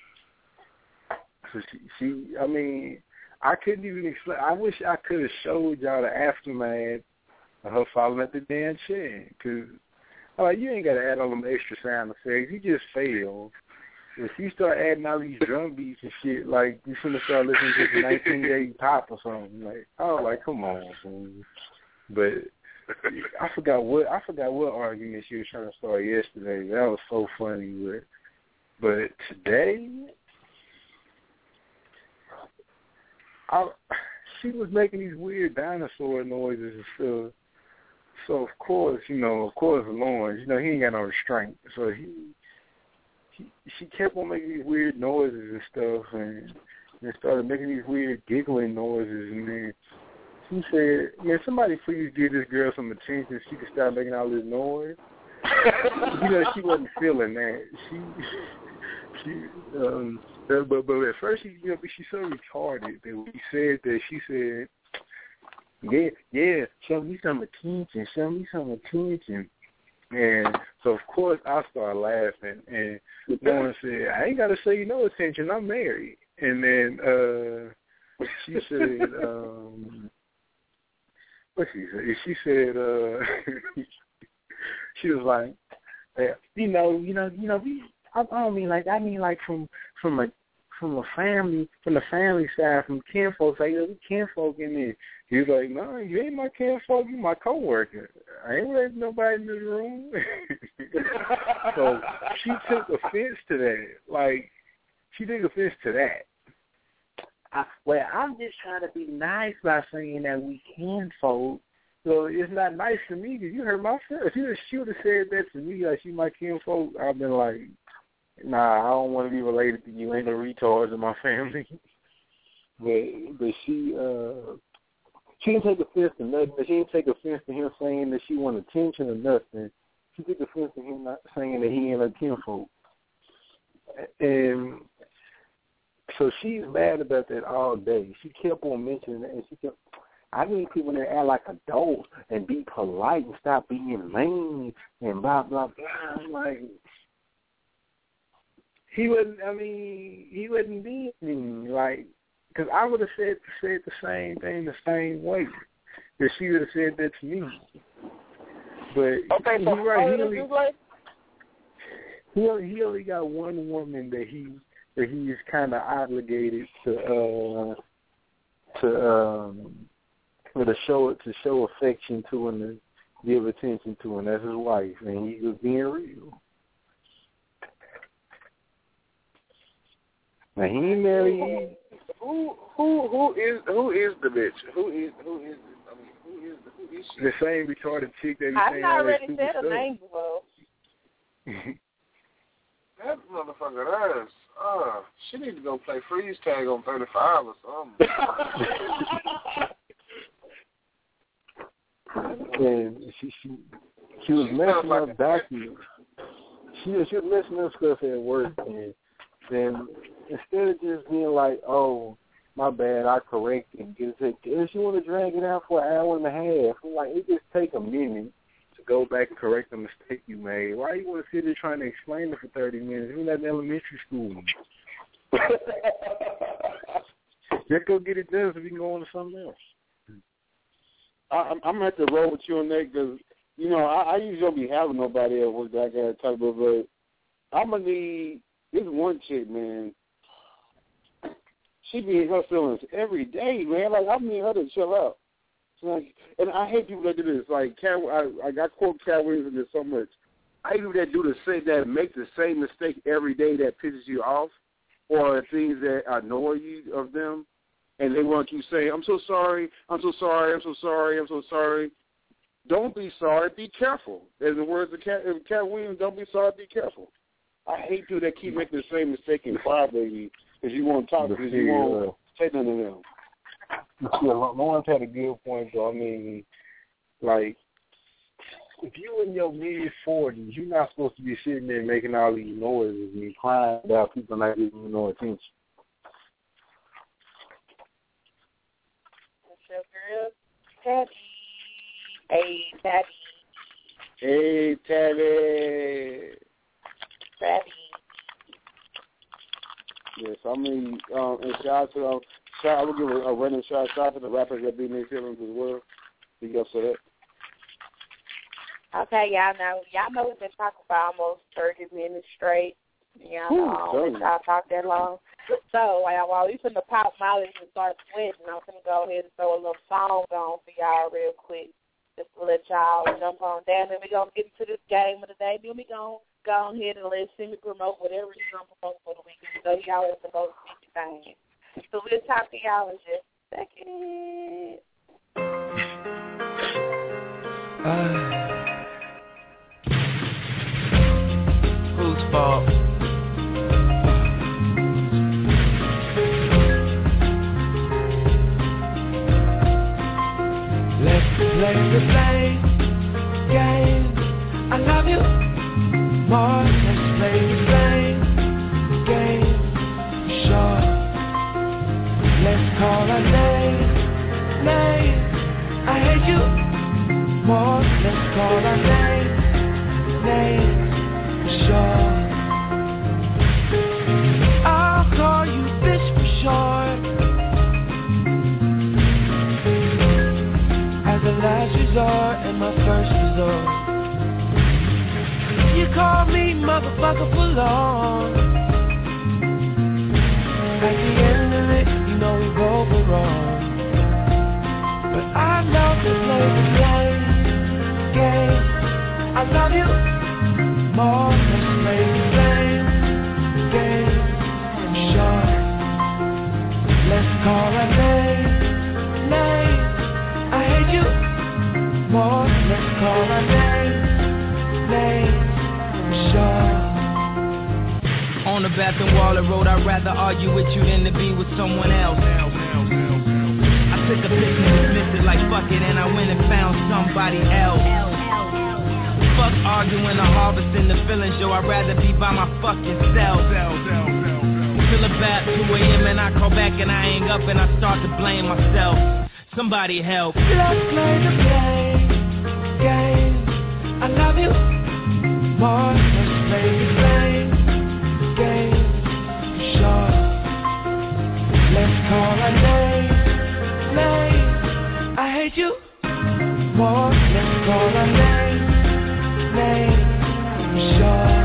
So I mean, I couldn't even explain. I wish I could have showed y'all the aftermath of her falling at the damn chair. Because, you ain't got to add all them extra sound effects. You just failed. If you start adding all these drum beats and shit, like, you finna start listening to some 1980 pop or something. Like, come on, man. But I forgot what argument she was trying to start yesterday. That was so funny. But today, she was making these weird dinosaur noises and stuff. So of course Lawrence, he ain't got no restraint. So she kept on making these weird noises and stuff, and started making these weird giggling noises, and then she said, "Yeah, somebody please give this girl some attention so she can stop making all this noise." She wasn't feeling that. But at first she's so retarded that when she said, yeah, show me some attention. And so, of course, I started laughing. And Lauren said, I ain't got to show you no attention. I'm married. And then she said, what she said? She said, she was like, I don't mean like, I mean like from the family side, from kinfolk. Like, we kinfolk in there. He was like, no, you ain't my kinfolk, you my coworker. I ain't letting nobody in the room. So she took offense to that. Like, she took offense to that. Well, I'm just trying to be nice by saying that we kinfolk. So it's not nice to me because you hurt my feelings. If she would have said that to me, like she my kinfolk, I've been like, nah, I don't want to be related to you. Ain't no retards in my family. But she didn't take offense to nothing. She didn't take offense to him saying that she wanted attention or nothing. She took offense to him not saying that he ain't her kinfolk. And so she's mad about that all day. She kept on mentioning it, and she kept, I need people to act like adults and be polite and stop being lame and blah, blah, blah. I'm like, he wasn't being mean, like, because I would have said the same thing the same way that she would have said that to me. But okay, so he only got one woman that he is kind of obligated to show affection to and to give attention to, and that's his wife, and he was being real. Now he ain't married. Who is the bitch? Who is she? The same retarded chick that I've not already said her name before. That motherfucker does. She need to go play freeze tag on 35 or something. And she was messing up documents. she'll mention them stuff at work, and then instead of just being like, oh, my bad, I corrected, if you want to drag it out for an hour and a half, I'm like, it just take a minute to go back and correct the mistake you made. Why you want to sit there trying to explain it for 30 minutes? You're not in elementary school. Just go get it done so we can go on to something else. I'm going to have to roll with you on that because, you know, I usually don't be having nobody at work that I got to talk about, but I'm going to need this one chick, man. She be in her feelings every day, man. Like, I need her to chill out. Like, and I hate people that do this. Like, I quote Cat Williams in this so much. I hate people that that make the same mistake every day that pisses you off, or things that annoy you of them, and they want you to say, I'm so sorry, I'm so sorry, I'm so sorry, I'm so sorry. Don't be sorry, be careful. In the words of Cat Williams, don't be sorry, be careful. I hate people that keep making the same mistake in crybaby because you want to talk, because you won't say nothing to them. Yeah, Lawrence had a good point, though. I mean, like, if you in your mid-40s, you're not supposed to be sitting there making all these noises and crying about people not giving you no attention. What's your girl? Tabby. Hey, Tabby. Hey, Tabby. Tabby. Yes, I mean, and shout out to I will give a random shout out to the rappers that be in their feelings as well. Big ups to that. Okay, y'all know we've been talking for almost 30 minutes straight. Y'all know y'all talk that long. So while we finna pop Molly and start sweating, I'm finna go ahead and throw a little song on for y'all real quick, just to let y'all jump on down. Then we're gonna get into this game of the day. Then we gonna go ahead and let Simi promote whatever he's gonna promote for the weekend. So y'all have to go see things. So we'll talk to y'all in just a second. Whose fault? Let's play the game. I love you more. Let's play the game. Sure. Let's call our name. I hate you more. Let's call our name. Sure. I'll call you bitch for sure. As a last resort and my first resort. You call me motherfucker for long. At the end of it, you know we both were wrong. But I love to play the game. I love you more. Let's play the game. Sure. Let's call our name. I hate you more. Let's call our name. Sure. On the bathroom wall of road, I'd rather argue with you than to be with someone else. I took a pic and dismissed it like fuck it, and I went and found somebody else. Fuck arguing or harvesting the feelings, yo, I'd rather be by my fucking self. Till about 2 a.m. and I call back and I hang up and I start to blame myself. Somebody help. Let's play the game. I love you more. Let's play the game. Sure. Let's call our name. I hate you more. Let's call our name. Sure.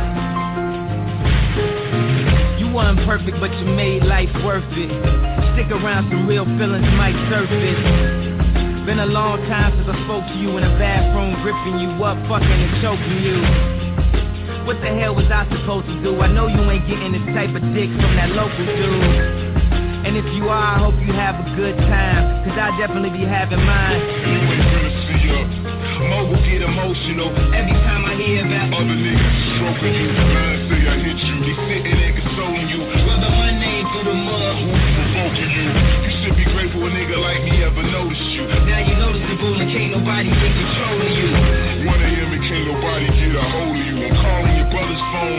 You weren't perfect, but you made life worth it. Stick around, some real feelings might surface. Been a long time since I spoke to you in a bathroom, gripping you up, fucking and choking you. What the hell was I supposed to do? I know you ain't getting this type of dick from that local dude. And if you are, I hope you have a good time, cause I definitely be having mine. You ain't gonna see up. Mogul get emotional every time I hear that other niggas stroking you. Mine say I hit you, they sitting there consoling you. Whether my name through the mud, who's provoking you? You should be grateful a nigga like me ever noticed you. Now you noticeable and can't nobody get control of you. 1 a.m. and can't nobody get a hold of you. I'm calling your brother's phone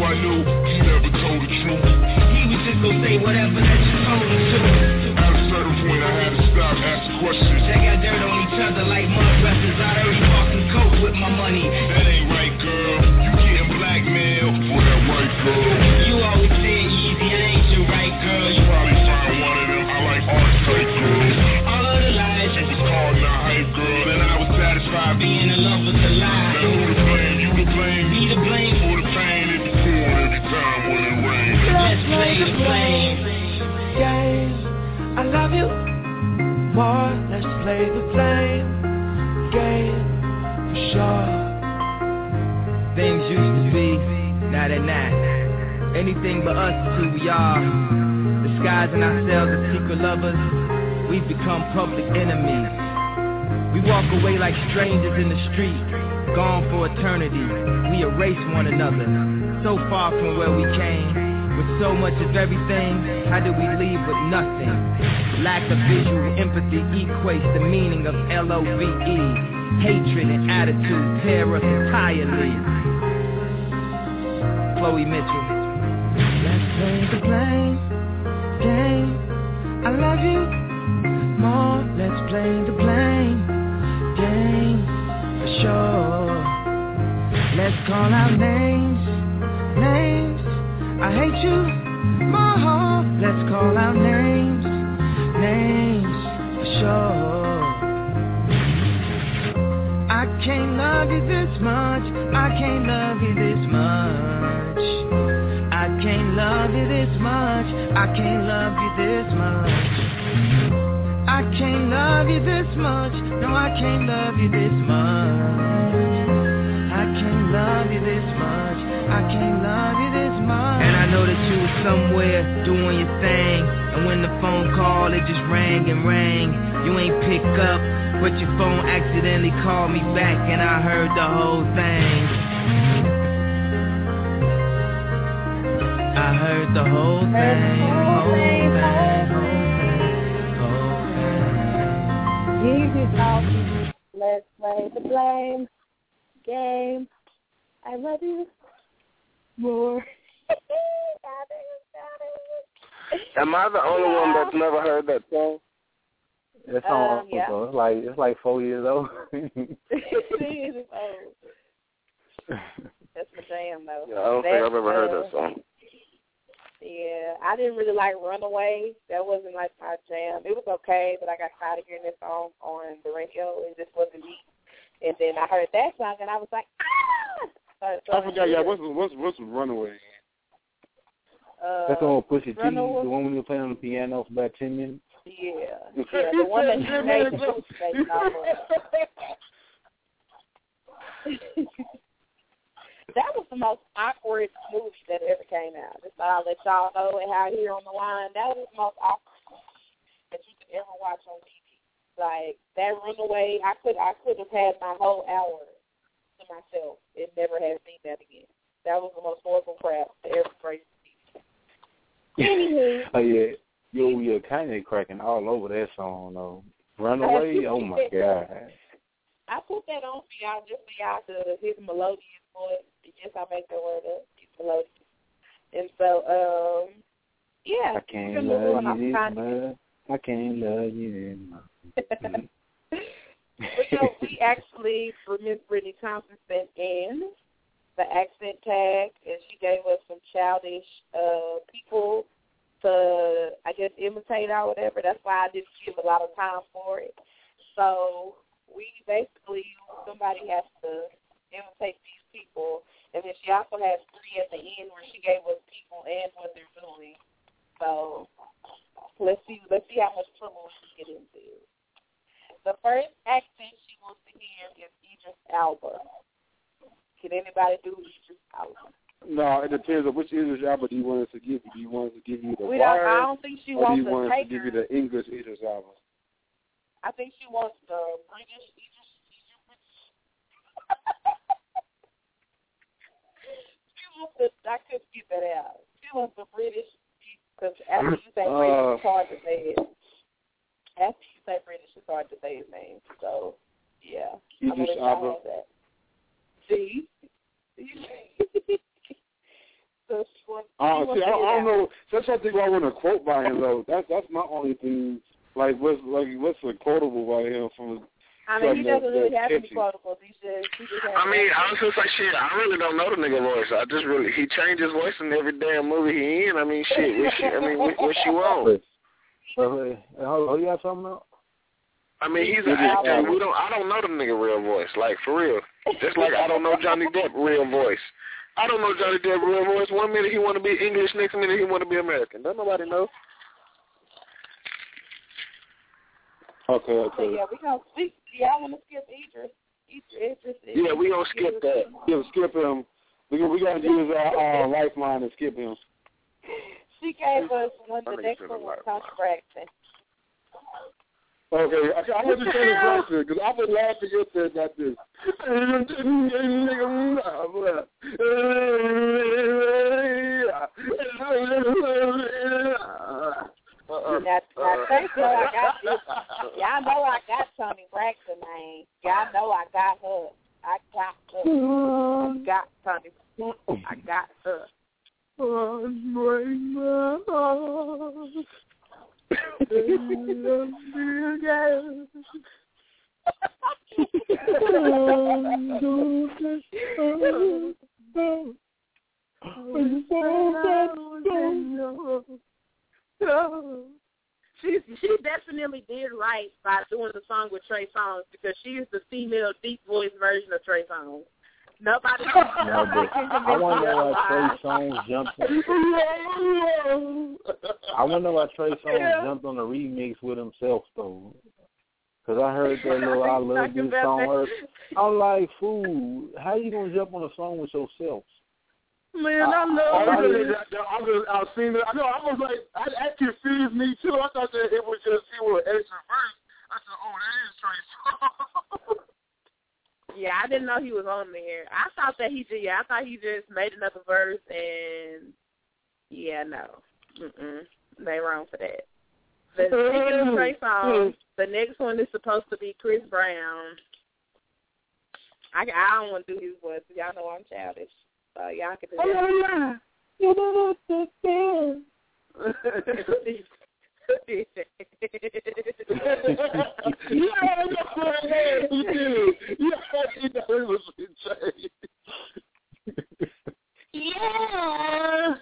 I knew he never told the truth. He was just gonna say whatever that you told him to. At a certain point, I had to stop asking questions. They got dirt on each other like mud wrestlers. I heard he bought some coke with my money. That ain't right, girl. You getting blackmailed for that white girl. You always said easy, I ain't your right girl. You probably find one of them. I like art type girls. All of the lies you was called not hype girl, and I was satisfied being in love with the lie. Now who to blame? You to blame? Me to blame for the pain if you pour every time when it rains. Let's play the blame game. I love you more. Let's play the blame game for sure. Things used to be, now they're not. Anything but us is who we are. Disguising ourselves as secret lovers, we've become public enemies. We walk away like strangers in the street, gone for eternity. We erase one another, so far from where we came. With so much of everything, how did we leave with nothing? Lack of visual empathy equates the meaning of LOVE. Hatred and attitude tear us entirely. Chloe Mitchell. Let's play the blame game. I love you more. Let's play the blame game for sure. Let's call out names. I hate you more. Let's call out names for sure. I can't love you this much. I can't love you this much. I can't love you this much. I can't love you this much. I can't love you this much. No, I can't love you this much. I can't love you this much. I can't love you this much. And I know that you was somewhere doing your thing, and when the phone called, it just rang and rang. You ain't pick up, but your phone accidentally called me back, and I heard the whole thing. I heard the whole thing. Easy talking. Let's play the blame game. I love you more. Am I the only one that's never heard that song? That song, yeah. It's like 4 years old. That's my jam, though. Yeah, I don't think I've ever heard that song. Yeah, I didn't really like Runaway. That wasn't like my jam. It was okay, but I got tired of hearing that song on the radio. It just wasn't me. And then I heard that song, and I was like, ah! I forgot, yeah, what's Runaway? That's the one with Pusha T, the one when you were playing on the piano for about 10 minutes. Yeah, the one that you made the movie based off of. That was the most awkward movie that ever came out. Just thought I'd let y'all know and how here on the line, that was the most awkward movie that you could ever watch on TV. Like, that Runaway, I could have had my whole hour to myself and never have seen that again. That was the most horrible crap to ever break TV. Anywho. Oh, yeah. Yo, Kanye cracking all over that song, though. Runaway, oh, my God. I put that on for y'all just for y'all to hear the melodious voice. Yes, I make that word up. It's melodious. And so, yeah. I can't love you this much. I can't love you this much. Well, we actually, for Miss Brittany Thompson, sent in the accent tag, and she gave us some childish people to, I guess, imitate or whatever. That's why I didn't give a lot of time for it. So we basically, somebody has to imitate these people, and then she also has 3 at the end where she gave us people and what they're doing. So let's see how much trouble we can get into. The first accent she wants to hear is Idris Elba. Can anybody do Idris Elba? No, it depends on which Idris Elba do you want us to give you. Do you want us to give you the I Wire, don't think she wants or do you want us to give you her. the English Idris Elba? I think she wants the British Idris. She wants the, I couldn't get that out. She wants the British, because after you say British, it's hard to say it. After you say British, it's hard to say his name. So, yeah. Idris Elba. See? I don't know. That's something I want to quote by him though. That's my only thing. What's a quotable by him from? I mean, he doesn't really have to be quotable. He just I mean, I was just like, shit, I really don't know the nigga voice. He changed his voice in every damn movie he in. I mean, shit, what she want? Who you got something else? I mean, he's an actor. I don't know the nigga real voice, like, for real. Just like I don't know Johnny Depp real voice. I don't know Johnny Depp real voice. 1 minute he want to be English, next minute he want to be American. Don't nobody know. Okay. So, yeah, we gonna speak. Yeah, I want to skip Idris. Yeah, we gonna skip that. Yeah, skip him. We gotta use our lifeline and skip him. She gave us one. The next one was Toni Braxton. Okay, I want to say this question because I've been laughing at that about this. Now, thank you. I got this. Y'all know I got Toni Braxton, man. Y'all know I got her. I got Toni. I got her. She definitely did right by doing the song with Trey Songz because she is the female deep voice version of Trey Songz. Nobody can I want to know why Trey Songz jumped. I want to know why Trey Songz jumped on the remix with himself though, because I heard that little "I Love This" song. I'm like, fool, how you gonna jump on a song with yourself? Man, I love it. I've seen it. I know. I was like, that confused me too. I thought that it was just he was an extra verse. I said, oh, that is Trey Songz. Yeah, I didn't know he was on there. I thought he just made another verse and no. They wrong for that. But speaking of Trey Songz, the next one is supposed to be Chris Brown. I don't want to do his voice. Y'all know I'm childish. So y'all can do that. You Yeah.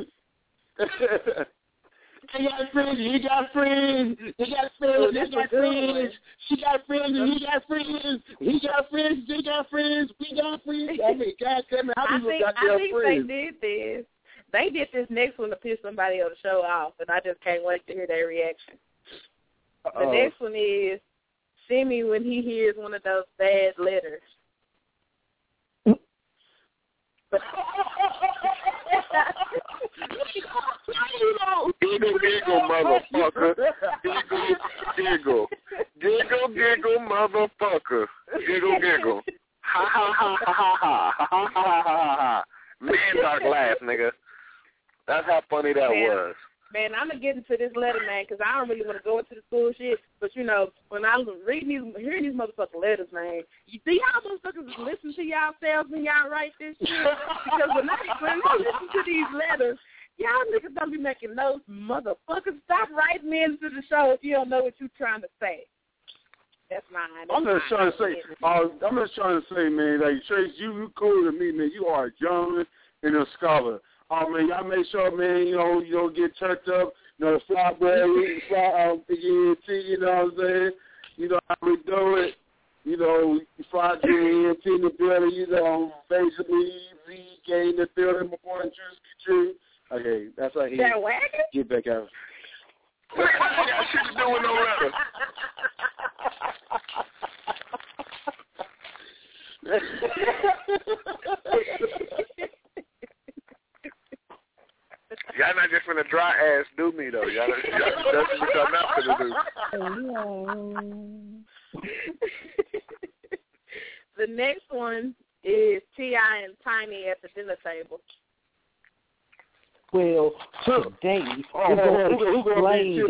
I got friends, you got friends, they got friends, they got friends, she got friends, and he got friends, he got friends, they got friends, we got friends. I mean, God damn it, how many goddamn friends? They did this. They did this next one to piss somebody on the show off, and I just can't wait to hear their reaction. The next one is Simi when he hears one of those bad letters. Giggle, motherfucker. Giggle, motherfucker. Giggle. Ha, ha, ha, ha, ha, ha, ha, ha, ha. Man, dark laugh, nigga. That's how funny that was. Man, I'm going to get into this letter, man, because I don't really want to go into the school shit. But, you know, when I was hearing these motherfucking letters, man, you see how motherfuckers listen to yourselves when y'all write this shit? Because when I listen to these letters, y'all niggas don't be making notes. Motherfuckers, stop writing into the show if you don't know what you're trying to say. That's mine. I'm just trying to say, man, like, Trace, you cool to me, man. You are a gentleman and a scholar. Oh, man, y'all make sure, man, you don't get turned up. You know, the fly bread, fly ENT, you know what I'm saying? You know how we do it. You know, fly ENT in the building, you know, basically, VK in the building before the juice get true. Okay, that's how he get back out. I got shit to do with no letter. Y'all not just finna dry ass do me though. Y'all that's what y'all not finna do. The next one is T.I. and Tiny at the dinner table. Well, today we're going to explain the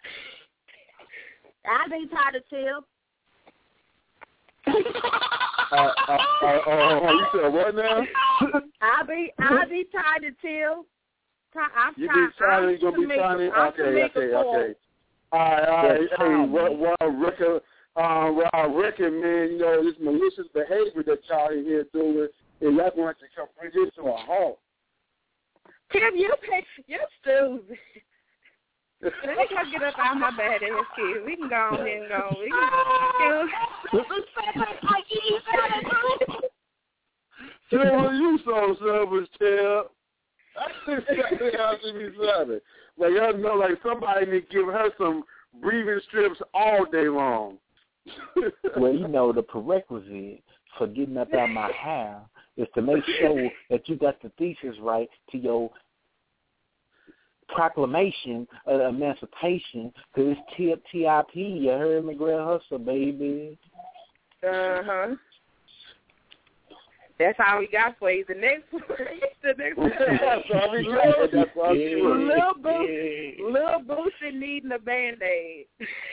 I ain't tired of tell. You said what now? I'll be tied to Till. You be Tiny, you gonna be Tiny? Okay. All right. Hey, I reckon, man, you know, this malicious behavior that y'all in here doing, and y'all going to come bring this to a halt. Tim, you're stupid. Let me go get up out my bad ass kid. We can go on and go. We can Tell what you so selfish, Tab. How she be selling? Like, y'all know, like, somebody need to give her some breathing strips all day long. Well, you know, the prerequisite for getting up out my house is to make sure that you got the thesis right to your proclamation of emancipation, because it's TIP. You heard me, Grand Hustle, baby. Uh-huh. That's all we got for you. The next one. That's all we got. That's all Lil Boosie needing a Band-Aid.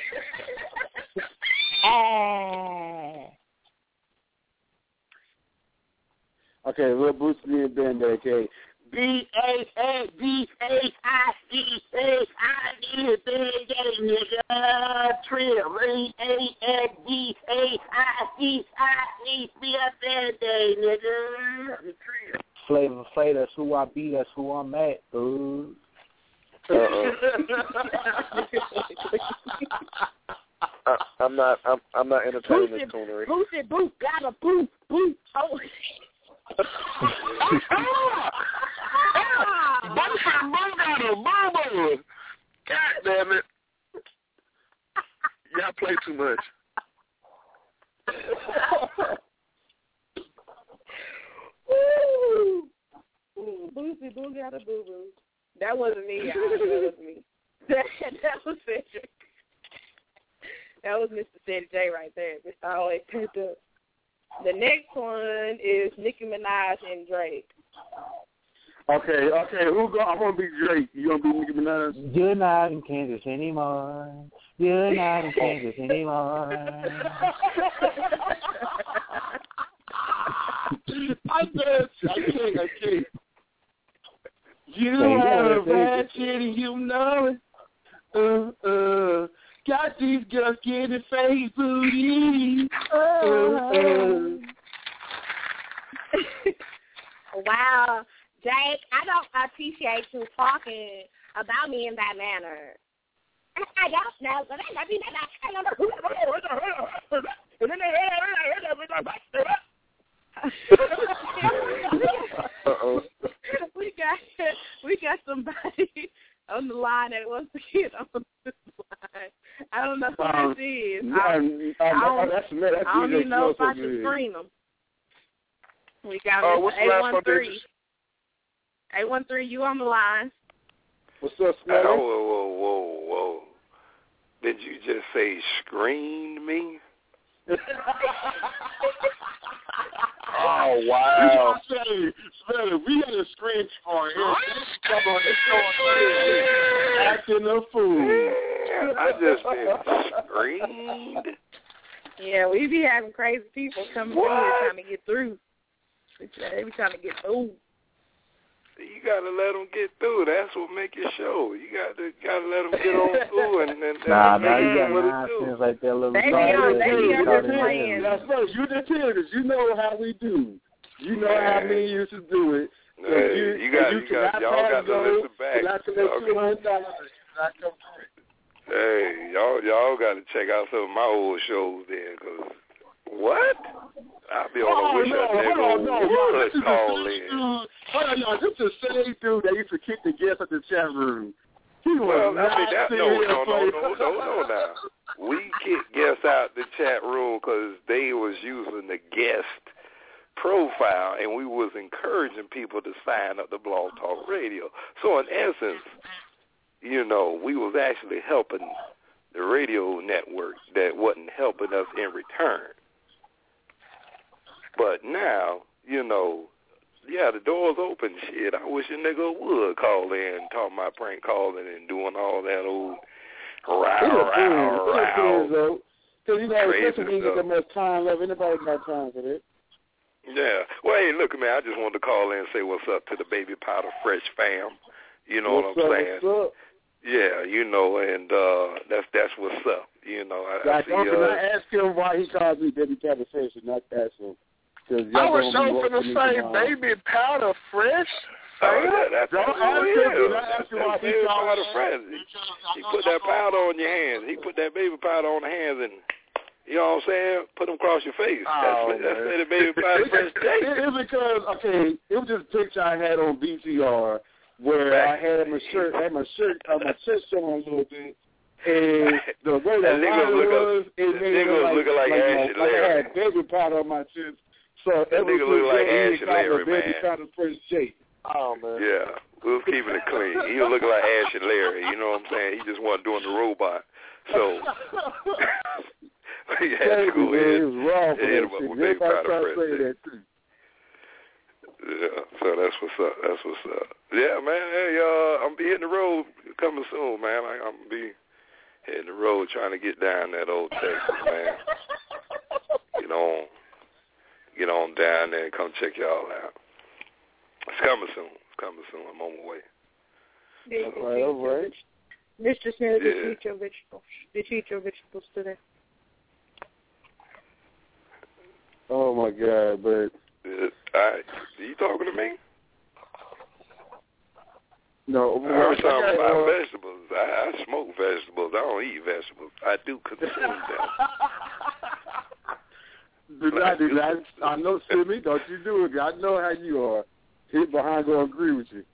Okay, Lil Boosie needing a Band-Aid, okay. B-A-A-D-A-I-D-A-I need a Band-Aid, nigga. Trim. A-A-D-A-I-D-I need me a Band-Aid, nigga. Trim. Flavor Flav, that's who I be, that's who I'm at, dude. I'm not entertaining this coonery. Boosie, boot, got a boot. Oh, God damn it. Y'all play too much. Boosie, boo got a boo-boo. That wasn't me, y'all. That was me. That was Cedric. That was Mr. Cedric J right there. Mr. Always turned up. The next one is Nicki Minaj and Drake. Okay. I'm gonna be Drake. You gonna be Nicki Minaj? You're not in Kansas anymore. You're not in Kansas anymore. I can't. You have a bad shit and you know it. Got these girls getting face booty. Wow, Jake, I don't appreciate you talking about me in that manner. I don't know, but I mean, we got somebody on the line that wants to get on this line. I don't know who this is. I don't even know if I should screen them. We got Mr. 813, you on the line. What's up, Smelly? Whoa. Did you just say screen me? Oh, wow. Smelly, we had a screen for him. Come on, this show acting a fool. I just been screened. Yeah, we be having crazy people coming through here trying to get through. They be trying to get through. You gotta let them get through. That's what make your show. You gotta let them get on through and now you got nonsense like that little. They be playing. That's right. You the tennis. You know how we do. You know how me used to do it. Hey, y'all got to listen back. Hey, y'all got to check out some of my old shows then, cause what? I'll be on a wish I never would call in. Hold on, this is the same dude that used to kick the guests at the chat room. No. Now we kicked guests out the chat room because they was using the guest profile, and we was encouraging people to sign up to Blog Talk Radio. So in essence, we was actually helping the radio network that wasn't helping us in return. But now, the door's open. Shit, I wish a nigga would call in, talking about prank calling and doing all that old row. Because, especially when you get that much time left, anybody got time for that. Yeah. Well, hey, look, man, I just wanted to call in and say what's up to the Baby Powder Fresh fam. You know what I'm saying? What's up? Yeah, you know, and that's what's up. You know, I see. Can I ask him why he calls me Baby Powder Fresh and not that one? I was so finna say Baby Powder Fresh. That's Don't ask him why he Baby calls Powder Fresh. He put that powder on your hands. He put that baby powder on the hands and, you know what I'm saying, put them across your face. That's the Baby Powder Fresh taste. It's because, it was just a picture I had on BTR where I had my shirt showing a little bit. And the way that line was, it made me looking like Ash and Larry. I had baby powder on my chest. So that nigga look like Ash and Larry, man. Baby powder Fresh J. Oh, man. Yeah, we was keeping it clean. He was looking like Ash and Larry, you know what I'm saying? He just wasn't doing the robot. So he had to go in. He was wrong for hit that him up shit. with Baby Powder Fresh. That Yeah, so that's what's up. That's what's up. Yeah, man. Hey, I'm be hitting the road coming soon, man. I'm gonna be hitting the road trying to get down that old Texas, man. Get on down there and come check y'all out. It's coming soon. I'm on my way. All right. Mr. Smith, did you eat your vegetables? Did you eat your vegetables today? Oh my God, but are you talking to me? No, I heard something about vegetables. I smoke vegetables. I don't eat vegetables. I do consume them. I know, Simmy, don't you do it. I know how you are. Hit behind gonna agree with you.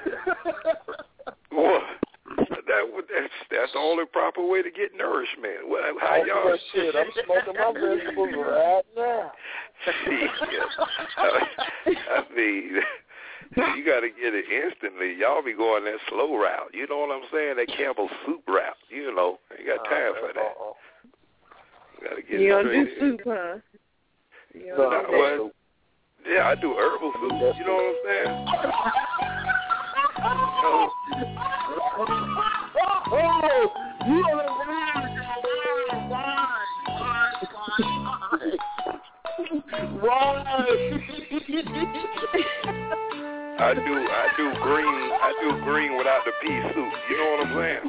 What? That's the only proper way to get nourishment. How y'all? Shit, I'm smoking my vegetables right now. I mean, you got to get it instantly. Y'all be going that slow route. You know what I'm saying? That Campbell soup route. You know, ain't got time for that. You got to get you don't straight do soup, huh? Yeah, I do herbal soup. You know what I'm saying? You are I do green without the pea soup. You know what I'm saying?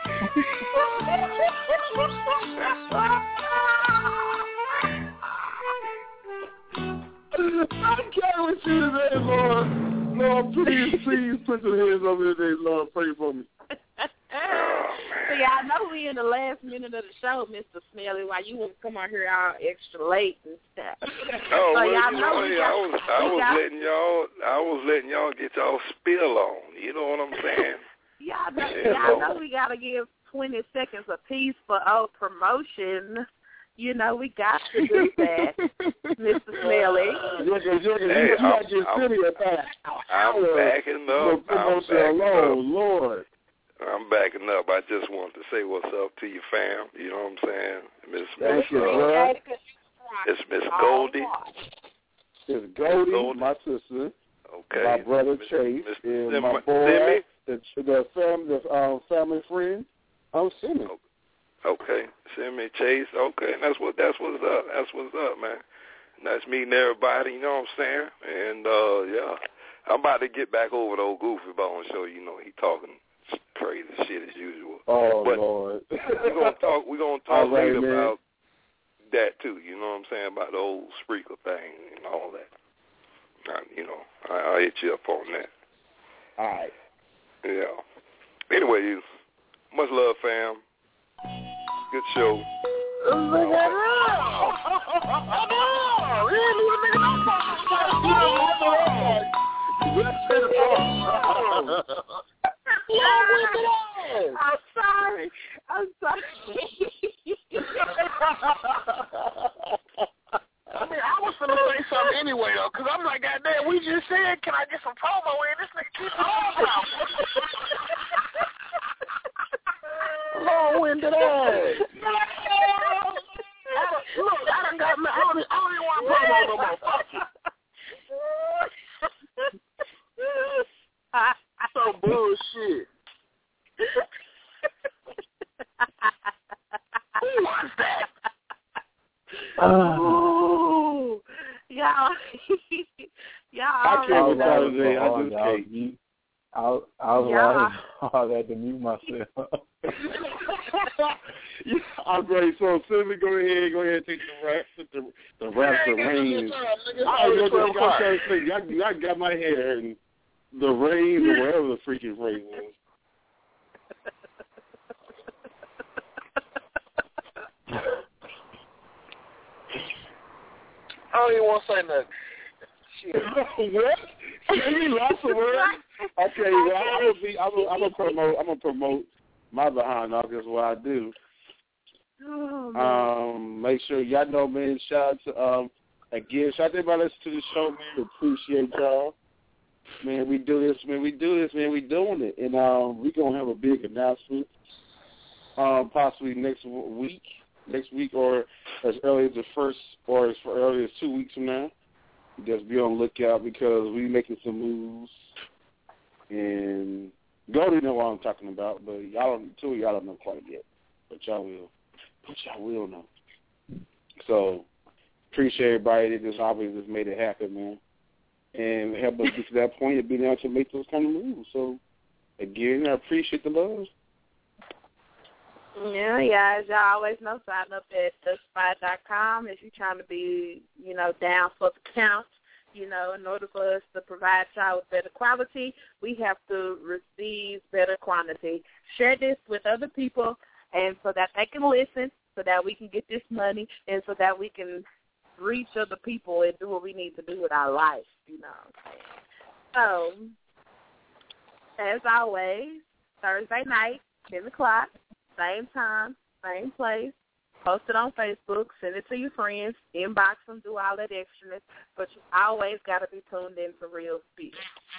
I can't with you today, Lord. Lord, please put your hands over me today, Lord. Pray for me. See, I know we in the last minute of the show, Mr. Smelly, why you wouldn't come on here all extra late and stuff. Oh, so well, y'all know I was letting y'all get y'all spill on. You know what I'm saying? Y'all know we got to give 20 seconds apiece for promotion. You know, we got to do that, Mr. Smelly. I'm backing up. Lord. I'm backing up. I just wanted to say what's up to you, fam. You know what I'm saying? It's Miss Goldie. It's Goldie, my sister. Okay. My brother Chase. And my boy, the family friend. I'm Simmy. Okay. Simmy, Chase. Okay. And that's what's up. That's what's up, man. And that's meeting everybody, you know what I'm saying? And, yeah. I'm about to get back over to old Goofy Bone show. You know, he talking crazy shit as usual. Oh, but Lord. We're gonna talk later about that too, you know what I'm saying, about the old Spreaker thing and all that. I'll hit you up on that. All right. Yeah. Anyway, much love, fam. Good show. Look at I'm sorry. I mean, I was going to say something anyway, though, because I'm like, goddamn, we just said, can I get some promo in? This nigga keeps talking about long-winded ass. Look, I don't even want promo no more. Fuck you. So bullshit. Who was that? Ooh, y'all. Y'all I can't already know. today. I just can't. I was all that to mute myself. Yeah, I'm great. So simply go ahead and take the raps, the reins. I'm trying to say, y'all got my hair and the reins or whatever the freaking reins is. I don't even want to say nothing. Shit. What? Give me lots of words. Okay, well, I'm gonna promote my behind. That's what I do. Make sure y'all know, man. Shout out to again. Shout out to everybody listening to the show, man. We appreciate y'all, man. We do this, man. We doing it, and we gonna have a big announcement, possibly next week, or as early as the first, or as early as 2 weeks from now. Just be on the lookout because we making some moves, and Goldie know what I'm talking about, but y'all don't know quite yet, but y'all will know. So appreciate everybody that just obviously just made it happen, man, and help us get to that point of being able to make those kind of moves. So again, I appreciate the love. Yeah, as y'all always know, sign up at thespot.com if you're trying to be, down for the count. In order for us to provide y'all with better quality, we have to receive better quantity. Share this with other people, and so that they can listen, so that we can get this money, and so that we can reach other people and do what we need to do with our life, So, as always, Thursday night, 10 o'clock, same time, same place. Post it on Facebook, send it to your friends, inbox them, do all that extraness. But you always got to be tuned in for Real Spill.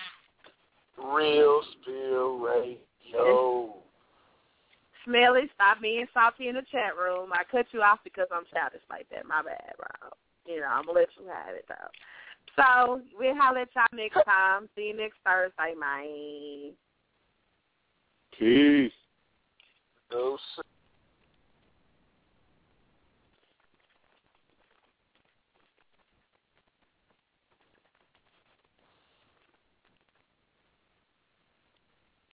Real Spill Radio. Smelly, stop being salty in the chat room. I cut you off because I'm childish like that. My bad, bro. I'm going to let you have it, though. So, we'll holler at y'all next time. See you next Thursday, man. Peace. No, sir.